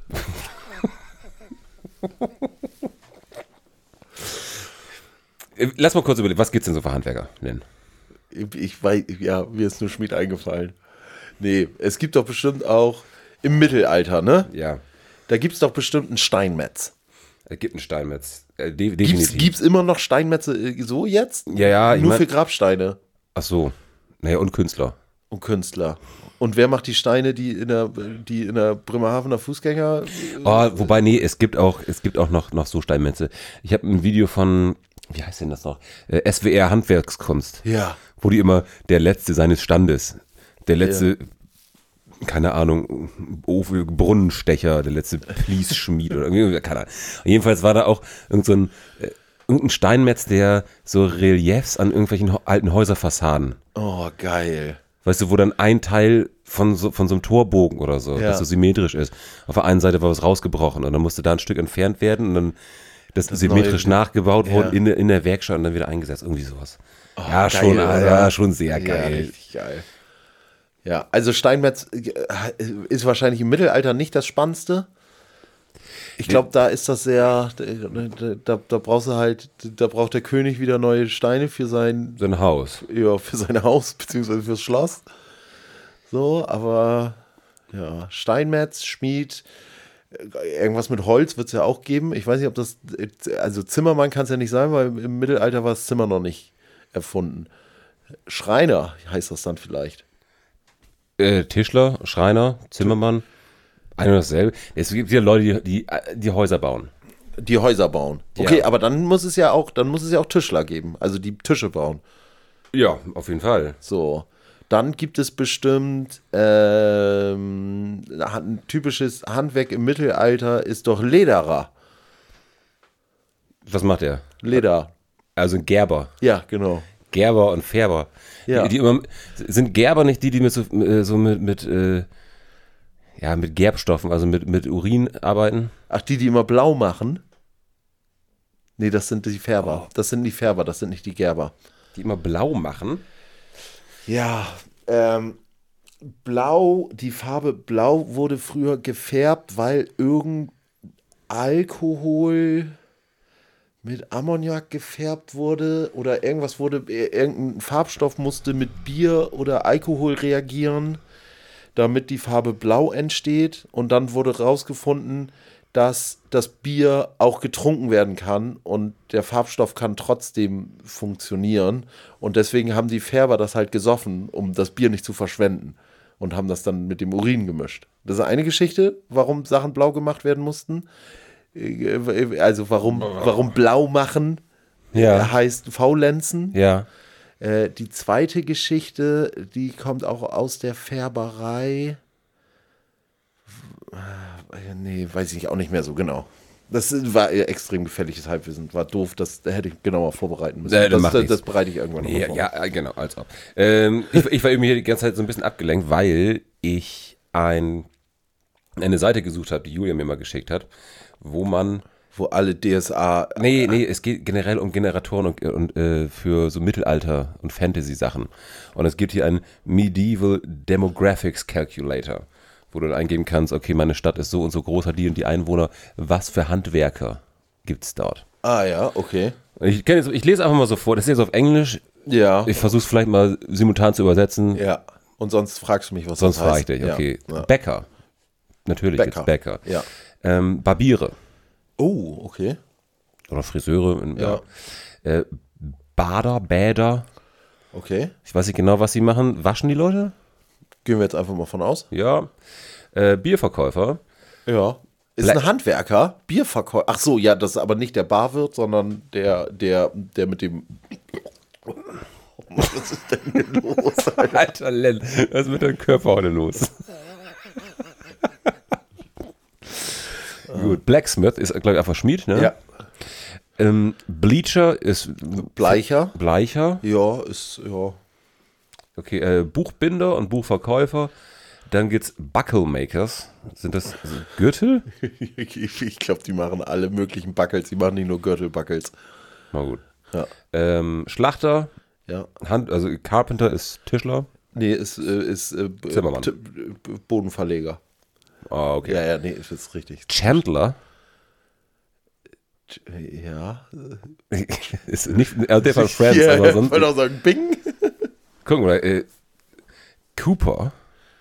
Lass mal kurz überlegen, was gibt's denn so für Handwerker? Nennen? Ich, ich weiß, ja, mir ist nur Schmied eingefallen. Nee, es gibt doch bestimmt auch im Mittelalter, ne? Ja. Da gibt es doch bestimmt einen Steinmetz. Es gibt einen Steinmetz. Äh, de- Gibt's, definitiv. gibt's immer noch Steinmetze äh, so jetzt? Ja, ja. Ich Nur mein, für Grabsteine ach so. Naja, und Künstler. und Künstler. Und wer macht die Steine, die in der, die in der Bremerhavener Fußgänger? Oh, wobei, nee, es gibt auch, es gibt auch noch, noch so Steinmetze. Ich habe ein Video von, wie heißt denn das noch? Äh, S W R Handwerkskunst. Ja. Wo die immer der Letzte seines Standes, der letzte, keine Ahnung, Ofen- Brunnenstecher, der letzte Fließschmied oder irgendwie, keine Ahnung. Jedenfalls war da auch irgend so ein, äh, irgendein Steinmetz, der so Reliefs an irgendwelchen ho- alten Häuserfassaden. Oh, geil. Weißt du, wo dann ein Teil von so, von so einem Torbogen oder so, Ja. das so symmetrisch ist. Auf der einen Seite war was rausgebrochen und dann musste da ein Stück entfernt werden und dann das, Das symmetrisch neue- nachgebaut Ja. worden in, der- in der Werkstatt und dann wieder eingesetzt. Irgendwie sowas. ja, geil, schon, ja. ja, schon sehr Ja, geil. richtig geil. Ja, also Steinmetz äh, ist wahrscheinlich im Mittelalter nicht das Spannendste. Ich glaube, da ist das sehr, da, da, da brauchst du halt, da braucht der König wieder neue Steine für sein, So ein Haus. ja, für sein Haus, beziehungsweise fürs Schloss. So, aber ja, Steinmetz, Schmied, äh, irgendwas mit Holz wird es ja auch geben. Ich weiß nicht, ob das, also Zimmermann kann es ja nicht sein, weil im Mittelalter war das Zimmer noch nicht erfunden. Schreiner heißt das dann vielleicht. Äh, Tischler, Schreiner, Zimmermann, ein und dasselbe. Es gibt ja Leute, die, die, die Häuser bauen. Die Häuser bauen. Okay, Ja. aber dann muss es ja auch, dann muss es ja auch Tischler geben, also die Tische bauen. Ja, auf jeden Fall. So. Dann gibt es bestimmt ähm, ein typisches Handwerk im Mittelalter ist doch Lederer. Was macht er? Leder. Also ein Gerber. Ja, genau. Gerber und Färber. Ja. Die, die immer, sind Gerber nicht die, die mit so, äh, so mit, mit, äh, ja, mit Gerbstoffen, also mit, mit Urin arbeiten? Ach, die, die immer blau machen? Nee, das sind die Färber. Das sind die Färber, das sind nicht die Gerber. Die immer blau machen? Ja, ähm, blau, die Farbe blau wurde früher gefärbt, weil irgendein Alkohol mit Ammoniak gefärbt wurde oder irgendwas wurde, irgendein Farbstoff musste mit Bier oder Alkohol reagieren, damit die Farbe blau entsteht und dann wurde rausgefunden, dass das Bier auch getrunken werden kann und der Farbstoff kann trotzdem funktionieren und deswegen haben die Färber das halt gesoffen, um das Bier nicht zu verschwenden und haben das dann mit dem Urin gemischt. Das ist eine Geschichte, warum Sachen blau gemacht werden mussten. Also warum, warum blau machen Ja. heißt faulenzen. Ja. Äh, die zweite Geschichte, die kommt auch aus der Färberei. Äh, nee, weiß ich auch nicht mehr so genau. Das war äh, extrem gefährliches Halbwissen. War doof, das da hätte ich genauer vorbereiten müssen. Äh, dann das, mach das, nichts. das bereite ich irgendwann noch mal Ja, vor. ja, genau, als ob. Ähm, ich, ich war irgendwie hier die ganze Zeit so ein bisschen abgelenkt, weil ich ein, eine Seite gesucht habe, die Julia mir mal geschickt hat, wo man Wo alle D S A. Nee, nee, es geht generell um Generatoren und, und äh, für so Mittelalter- und Fantasy-Sachen. Und es gibt hier einen Medieval Demographics Calculator, wo du dann eingeben kannst, okay, meine Stadt ist so und so groß, hat die und die Einwohner. Was für Handwerker gibt's dort? Ah ja, okay. Und Ich, kenn jetzt, ich lese einfach mal so vor, das ist jetzt auf Englisch. Ja. Ich versuche es vielleicht mal simultan zu übersetzen. Ja. Und sonst fragst du mich, was Sonst das heißt. frage ich dich, okay. Ja. Ja. Bäcker. Natürlich Bäcker. gibt's Bäcker. Ja. Ähm, Barbiere. Oh, okay. Oder Friseure. Ja. Ja. Äh, Bader, Bäder. Okay. Ich weiß nicht genau, was sie machen. Waschen die Leute? Gehen wir jetzt einfach mal von aus. Ja. Äh, Bierverkäufer. Ja. Ist Bla- ein Handwerker, Bierverkäufer. Ach so, ja, das ist aber nicht der Barwirt, sondern der, der, der mit dem. Was ist denn hier los? Alter Len, was ist mit deinem Körper heute los? Gut, Blacksmith ist, glaube ich, einfach Schmied, ne? Ja. Ähm, Bleacher ist Bleicher. Bleicher. Ja, ist, ja. Okay, äh, Buchbinder und Buchverkäufer. Dann gibt's Bucklemakers. Sind das Gürtel? Ich, ich glaube, die machen alle möglichen Buckels. Die machen nicht nur Gürtelbuckels. Na gut. Ja. Ähm, Schlachter, Ja. Hand, also Carpenter ist Tischler. Nee, ist, äh, ist äh, Zimmermann. T- äh, Bodenverleger. Oh, okay. Ja, ja, nee, das ist richtig. Chandler Ja. ist nicht, also der von Friends, ja, aber sonst. Ich wollte auch sagen, Bing. Gucken wir mal, äh, Cooper.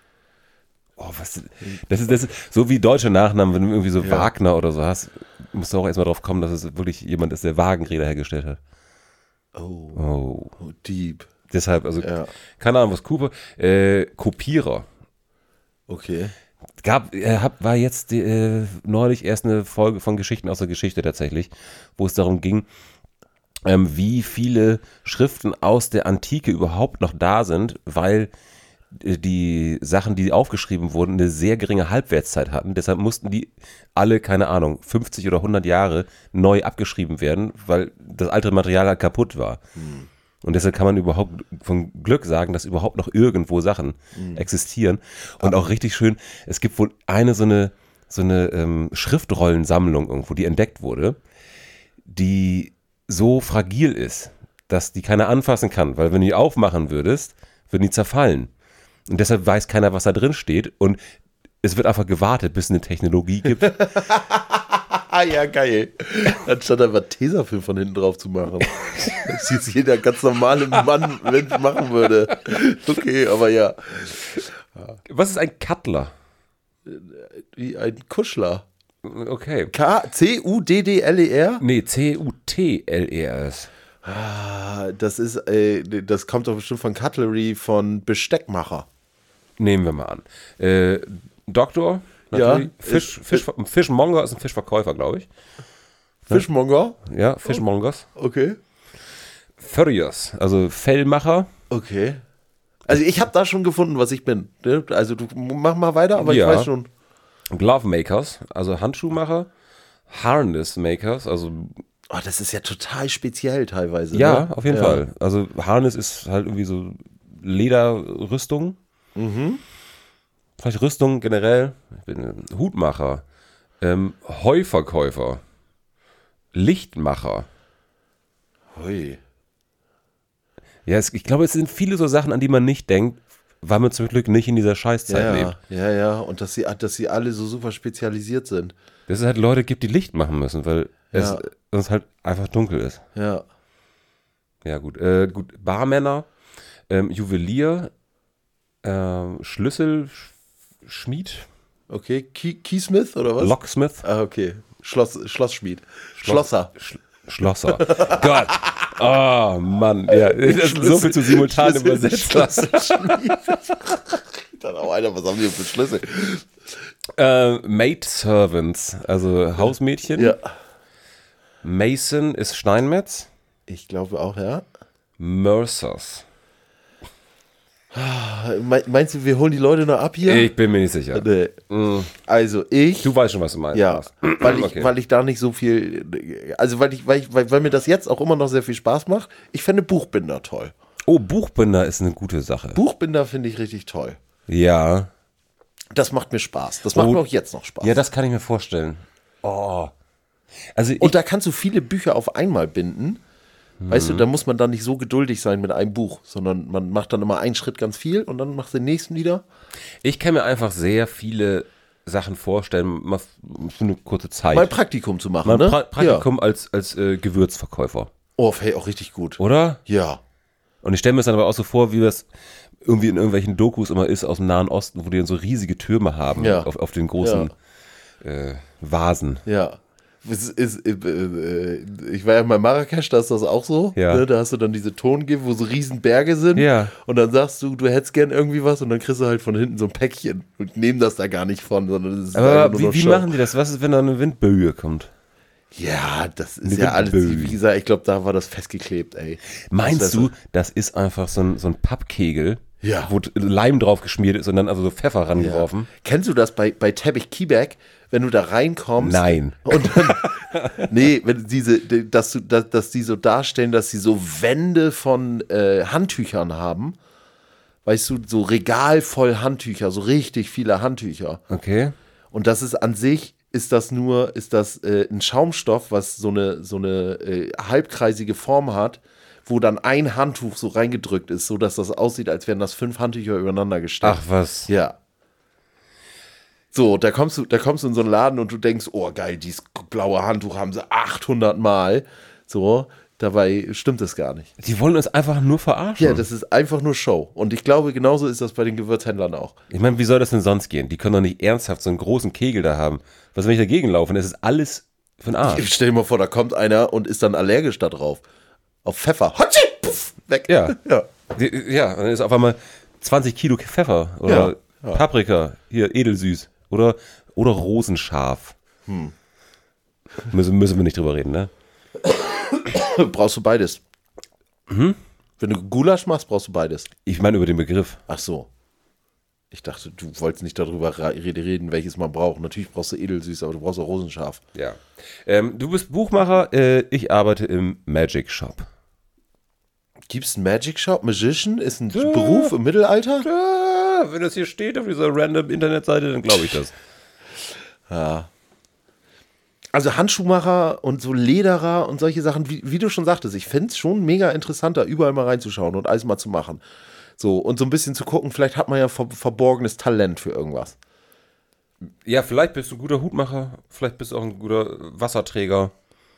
Oh, was, das ist, das ist so wie deutsche Nachnamen, wenn du irgendwie so Ja. Wagner oder so hast, musst du auch erstmal drauf kommen, dass es wirklich jemand ist, der Wagenräder hergestellt hat. Oh, Oh. oh deep. Deshalb, also, Ja. keine Ahnung, was Cooper, äh, Kopierer. Okay. Gab, äh, hab, war jetzt die, äh, neulich erst eine Folge von Geschichten aus der Geschichte tatsächlich, wo es darum ging, ähm, wie viele Schriften aus der Antike überhaupt noch da sind, weil äh, die Sachen, die aufgeschrieben wurden, eine sehr geringe Halbwertszeit hatten. Deshalb mussten die alle, keine Ahnung, fünfzig oder hundert Jahre neu abgeschrieben werden, weil das alte Material halt kaputt war. Hm. Und deshalb kann man überhaupt von Glück sagen, dass überhaupt noch irgendwo Sachen mhm. existieren. Und auch richtig schön, es gibt wohl eine so eine, so eine ähm, Schriftrollensammlung irgendwo, die entdeckt wurde, die so fragil ist, dass die keiner anfassen kann. Weil wenn du die aufmachen würdest, würden die zerfallen. Und deshalb weiß keiner, was da drin steht. Und es wird einfach gewartet, bis es eine Technologie gibt. Ah ja, geil. Anstatt einfach Tesafilm von hinten drauf zu machen. Das jetzt jeder ganz normale Mann Mensch machen würde. Okay, aber ja. Was ist ein Cutler? Wie ein Kuschler. Okay. K C U D D L E R? Nee, C U T L E R S. Ah, das ist, äh, das kommt doch bestimmt von Cutlery, von Besteckmacher. Nehmen wir mal an. Äh, Doktor? Ja. Fisch, Fisch, Fischmonger ist ein Fischverkäufer, glaube ich. Fischmonger? Ja, Fischmongers. Okay. Furriers, also Fellmacher. Okay. Also ich habe da schon gefunden, was ich bin. Also du mach mal weiter, aber Ja. ich weiß schon. Glove-Makers, also Handschuhmacher. Harness-Makers, also Oh, das ist ja total speziell teilweise. ja, ne? auf jeden ja. Fall. Also Harness ist halt irgendwie so Lederrüstung. Mhm. Vielleicht Rüstung generell. Ich bin ein Hutmacher. Ähm, Heuverkäufer. Lichtmacher. Hui. Ja, es, ich glaube, es sind viele so Sachen, an die man nicht denkt, weil man zum Glück nicht in dieser Scheißzeit Ja, lebt. ja, ja. Und dass sie, dass sie alle so super spezialisiert sind. Dass es halt Leute gibt, die Licht machen müssen, weil es Ja. sonst halt einfach dunkel ist. Ja. Ja, gut. Äh, gut. Barmänner, ähm, Juwelier, ähm, Schlüsselschmied, Okay. Key, Keysmith oder was? Locksmith, Ah, okay. Schloss, Schlossschmied. Schlosser. Sch Schlosser. Gott. Oh, Mann. Ja, das ist so viel zu simultan übersetzt. Dann auch einer, was haben die für Schlüssel? Äh, Maidservants, also Hausmädchen. Ja. Mason ist Steinmetz. Ich glaube auch, ja. Mercers. Me- Meinst du, wir holen die Leute noch ab hier? Ich bin mir nicht sicher. Nee. Also ich. Du weißt schon, was du meinst. Ja, weil ich, Okay. weil ich da nicht so viel, also weil ich, weil ich, weil, weil mir das jetzt auch immer noch sehr viel Spaß macht. Ich finde Buchbinder toll. Oh, Buchbinder ist eine gute Sache. Buchbinder finde ich richtig toll. Ja. Das macht mir Spaß. Das macht Oh. mir auch jetzt noch Spaß. Ja, das kann ich mir vorstellen. Oh. Also ich, Und da kannst du viele Bücher auf einmal binden. Weißt du, da muss man dann nicht so geduldig sein mit einem Buch, sondern man macht dann immer einen Schritt ganz viel und dann macht den nächsten wieder. ich kann mir einfach sehr viele Sachen vorstellen, mal für eine kurze Zeit. Mal ein Praktikum zu machen, Mal ne? pra Praktikum als, als äh, Gewürzverkäufer. Ja. Oh, hey, auch richtig gut. Oder? Ja. Und ich stelle mir das dann aber auch so vor, wie das irgendwie in irgendwelchen Dokus immer ist aus dem Nahen Osten, wo die dann so riesige Türme haben Ja. auf, auf den großen äh, Vasen. Ja. Es ist, äh, äh, ich war ja mal in Marrakesch, da ist das auch so. Ja. Ne? Da hast du dann diese Tongift, wo so riesen Berge sind. Ja. Und dann sagst du, du hättest gern irgendwie was und dann kriegst du halt von hinten so ein Päckchen und nehmen das da gar nicht von, sondern das ist einfach Aber nur wie, noch wie Show. machen die das? Was ist, wenn da eine Windböe kommt? Ja, das ist Eine ja alles, Windböe. wie gesagt, ich glaube, da war das festgeklebt, ey. Meinst Das ist du, das ist einfach so ein, so ein Pappkegel, Ja. wo Leim drauf geschmiert ist und dann also so Pfeffer Ja. rangeworfen? Kennst du das bei, bei Teppich Kiebeck, wenn du da reinkommst? Nein. Und dann, nee, wenn diese, dass du, dass, dass die so darstellen, dass sie so Wände von äh, Handtüchern haben. Weißt du, so Regal voll Handtücher, so richtig viele Handtücher. Okay. Und das ist an sich, ist das nur, ist das äh, ein Schaumstoff, was so eine, so eine äh, halbkreisige Form hat, wo dann ein Handtuch so reingedrückt ist, so dass das aussieht, als wären das fünf Handtücher übereinander gesteckt. Ach was. Ja. So, da kommst du, da kommst du in so einen Laden und du denkst, oh geil, dieses blaue Handtuch haben sie achthundert Mal. So, dabei stimmt es gar nicht. Die wollen uns einfach nur verarschen. Ja, das ist einfach nur Show. Und ich glaube, genauso ist das bei den Gewürzhändlern auch. Ich meine, wie soll das denn sonst gehen? Die können doch nicht ernsthaft so einen großen Kegel da haben. Was, wenn ich dagegen laufe? Das ist alles für den Arsch. Ich stell dir mal vor, da kommt einer und ist dann allergisch da drauf. Auf Pfeffer. Hatschi, puff, weg. Ja. ja. Ja, und dann ist auf einmal zwanzig Kilo Pfeffer oder Ja, ja. Paprika, hier edelsüß oder, oder rosenscharf. Hm. Müssen, müssen wir nicht drüber reden, ne? Brauchst du beides. Mhm. Wenn du Gulasch machst, brauchst du beides. Ich meine über den Begriff. Ach so. Ich dachte, du wolltest nicht darüber reden, welches man braucht. Natürlich brauchst du edelsüß, aber du brauchst auch rosenscharf. Ja. Ähm, du bist Buchmacher, äh, ich arbeite im Magic Shop. Gibt's einen Magic Shop? Magician ist ein ja. Beruf im Mittelalter? Ja, wenn das hier steht auf dieser random Internetseite, dann glaube ich das. Ja. Also Handschuhmacher und so Lederer und solche Sachen, wie, wie du schon sagtest, ich fände es schon mega interessant, da überall mal reinzuschauen und alles mal zu machen. So, und so ein bisschen zu gucken, vielleicht hat man ja ver- verborgenes Talent für irgendwas. Ja, vielleicht bist du ein guter Hutmacher, vielleicht bist du auch ein guter Wasserträger.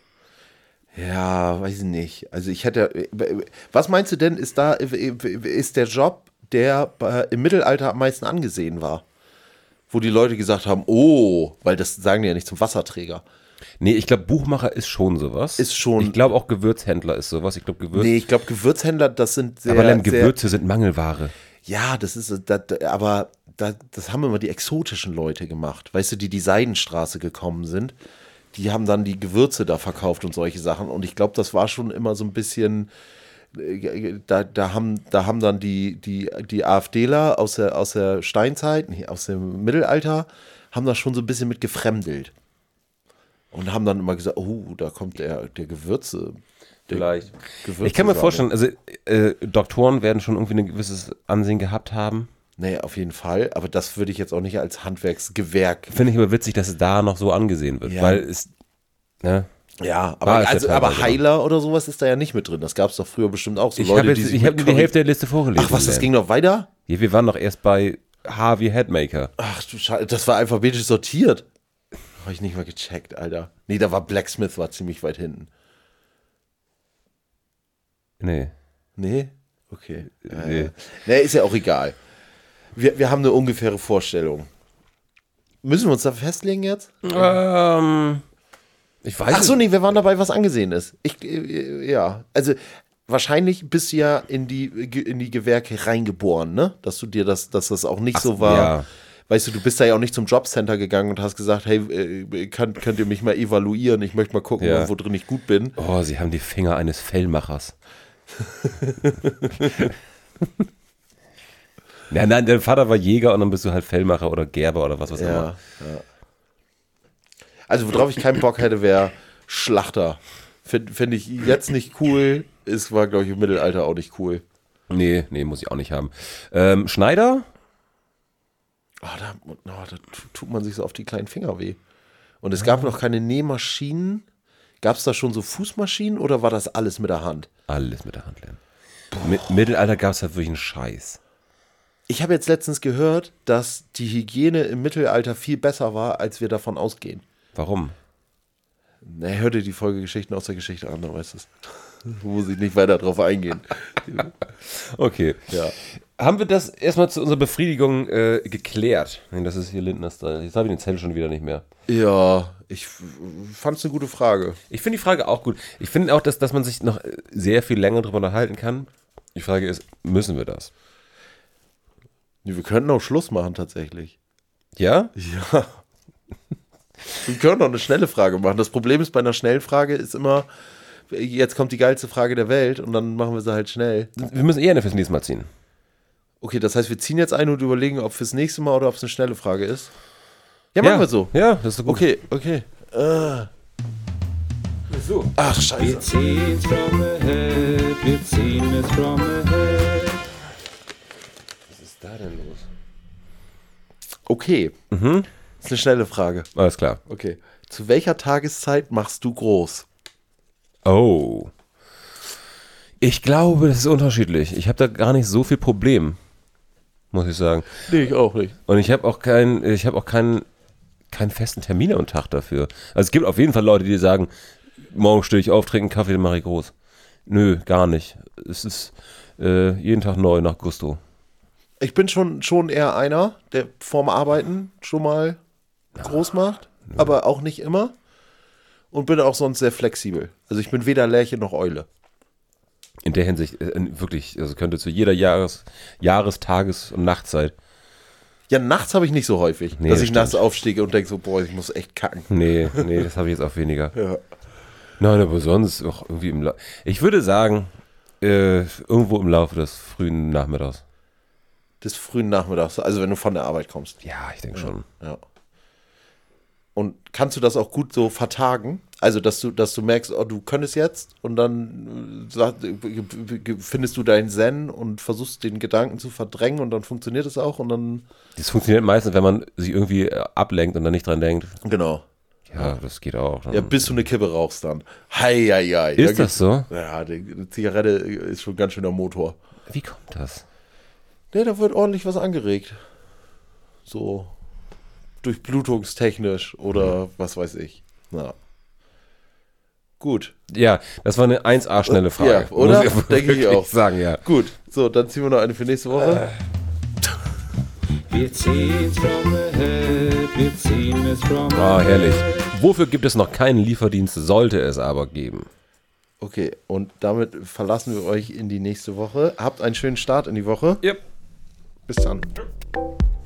Ja, weiß ich nicht. Also ich hätte, was meinst du denn, ist da, ist der Job, der im Mittelalter am meisten angesehen war? Wo die Leute gesagt haben, oh, weil das sagen die ja nicht zum Wasserträger. Nee, ich glaube, Buchmacher ist schon sowas. Ist schon. Ich glaube auch Gewürzhändler ist sowas. Ich glaube, Gewürz. Nee, ich glaube, Gewürzhändler, das sind sehr. Aber dann sehr, Gewürze sind Mangelware. Ja, das ist, das, aber das, das haben immer die exotischen Leute gemacht. Weißt du, die die Seidenstraße gekommen sind, die haben dann die Gewürze da verkauft und solche Sachen. Und ich glaube, das war schon immer so ein bisschen. Da, da, haben, da haben dann die, die, die AfDler aus der, aus der Steinzeit, nee, aus dem Mittelalter, haben das schon so ein bisschen mit gefremdelt. Und haben dann immer gesagt, oh, da kommt der, der Gewürze. Der Vielleicht. Gewürze ich kann mir vorstellen, also äh, Doktoren werden schon irgendwie ein gewisses Ansehen gehabt haben. Nee, auf jeden Fall. Aber das würde ich jetzt auch nicht als Handwerksgewerk. Finde ich aber witzig, dass es da noch so angesehen wird. Ja. Weil es, ne? Ja, aber, War es also, ja aber teilweise Heiler oder sowas ist da ja nicht mit drin. Das gab es doch früher bestimmt auch. So Ich Leute, habe die jetzt- sich ich hab mit nur die Comic- Hälfte der Liste vorgelesen. Ach was, das Len. ging noch weiter? Ja, wir waren noch erst bei Harvey Headmaker. Ach du Scheiße, das war alphabetisch sortiert. Habe ich nicht mal gecheckt, Alter. Nee, da war Blacksmith war ziemlich weit hinten. Nee. Nee? Okay. Nee. Äh, nee, ist ja auch egal. Wir, wir haben eine ungefähre Vorstellung. Müssen wir uns da festlegen jetzt? Ähm, ich weiß Ach so, nicht. nee, wir waren dabei, was angesehen ist. Ich, äh, ja, also wahrscheinlich bist du ja in die, in die Gewerke reingeboren, ne? Dass du dir das, dass das auch nicht Ach, so war. ja. Weißt du, du bist da ja auch nicht zum Jobcenter gegangen und hast gesagt, hey, äh, könnt, könnt ihr mich mal evaluieren? Ich möchte mal gucken, Ja. wo drin ich gut bin. Oh, sie haben die Finger eines Fellmachers. Ja, nein, dein Vater war Jäger und dann bist du halt Fellmacher oder Gerber oder was, was Ja, immer. ja. Also, worauf ich keinen Bock hätte, wäre Schlachter. Finde find ich jetzt nicht cool. Es war, glaube ich, im Mittelalter auch nicht cool. Nee, nee, muss ich auch nicht haben. Ähm, Schneider? Oh, da, oh, da tut man sich so auf die kleinen Finger weh. Und es gab noch keine Nähmaschinen. Gab es da schon so Fußmaschinen oder war das alles mit der Hand? Alles mit der Hand lernen. Mit Mittelalter gab es halt wirklich einen Scheiß. Ich habe jetzt letztens gehört, dass die Hygiene im Mittelalter viel besser war, als wir davon ausgehen. Warum? Na, hör dir die Folge Geschichten aus der Geschichte an, dann weißt du es. Muss ich nicht weiter drauf eingehen. Okay. Ja. Haben wir das erstmal zu unserer Befriedigung äh, geklärt? Nein, das ist hier Lindner Style. Jetzt habe ich den Zettel schon wieder nicht mehr. Ja, ich fand es eine gute Frage. Ich finde die Frage auch gut. Ich finde auch, dass, dass man sich noch sehr viel länger drüber unterhalten kann. Die Frage ist, müssen wir das? Nee, wir könnten auch Schluss machen tatsächlich. Ja? Ja. Wir können noch eine schnelle Frage machen. Das Problem ist, bei einer schnellen Frage ist immer, jetzt kommt die geilste Frage der Welt und dann machen wir sie halt schnell. Wir müssen eher eine fürs nächste Mal ziehen. Okay, das heißt, wir ziehen jetzt ein und überlegen, ob fürs nächste Mal oder ob es eine schnelle Frage ist. Ja, machen wir so. Ja, das ist so gut. Okay, okay. Äh. So. Ach, Wir scheiße. ziehen's from ahead, wir ziehen es from ahead. Was ist da denn los? Okay. Mhm. Das ist eine schnelle Frage. Alles klar. Okay. Zu welcher Tageszeit machst du groß? Oh. Ich glaube, das ist unterschiedlich. Ich habe da gar nicht so viel Problem. muss ich sagen. Nee, ich auch nicht. Und ich habe auch keinen, ich habe auch keinen, keinen festen Termin am Tag dafür. Also es gibt auf jeden Fall Leute, die sagen, morgen stehe ich auf, trinke einen Kaffee, den mache ich groß. Nö, gar nicht. Es ist äh, jeden Tag neu nach Gusto. Ich bin schon, schon eher einer, der vorm Arbeiten schon mal groß macht, aber auch nicht immer. Und bin auch sonst sehr flexibel. Also ich bin weder Lerche noch Eule. In der Hinsicht äh, wirklich, also könnte zu jeder Jahres-, Jahres-, Tages- und Nachtzeit. Ja, nachts habe ich nicht so häufig, Nee, dass das ich nachts stimmt. aufstehe und denke so, boah, ich muss echt kacken. Nee, nee, das habe ich jetzt auch weniger. Ja. Nein, aber sonst auch irgendwie im La- Ich würde sagen, äh, irgendwo im Laufe des frühen Nachmittags. Des frühen Nachmittags, also wenn du von der Arbeit kommst. Ja, ich denke schon. Ja. Und kannst du das auch gut so vertagen? Also, dass du, dass du merkst, oh, du könntest jetzt und dann äh, sag, äh, findest du deinen Zen und versuchst den Gedanken zu verdrängen und dann funktioniert es auch und dann. Das funktioniert meistens, wenn man sich irgendwie äh, ablenkt und dann nicht dran denkt. Genau. Ja, das geht auch. Dann. Ja, bis du eine Kippe rauchst dann. Hei, hei, hei. Ist das so? Ja, die, die Zigarette ist schon ganz schöner Motor. Wie kommt das? Ne, da wird ordentlich was angeregt. So durchblutungstechnisch oder was weiß ich. Na. Gut. Ja, das war eine eins A schnelle Frage. Ja, oder? Muss Denke ich wirklich auch. sagen, ja. Gut. So, dann ziehen wir noch eine für nächste Woche. Wir ziehen's from the head, wir ziehen es from the Ah, herrlich. head. Wofür gibt es noch keinen Lieferdienst, sollte es aber geben? Okay, und damit verlassen wir euch in die nächste Woche. Habt einen schönen Start in die Woche. Yep. Bis dann.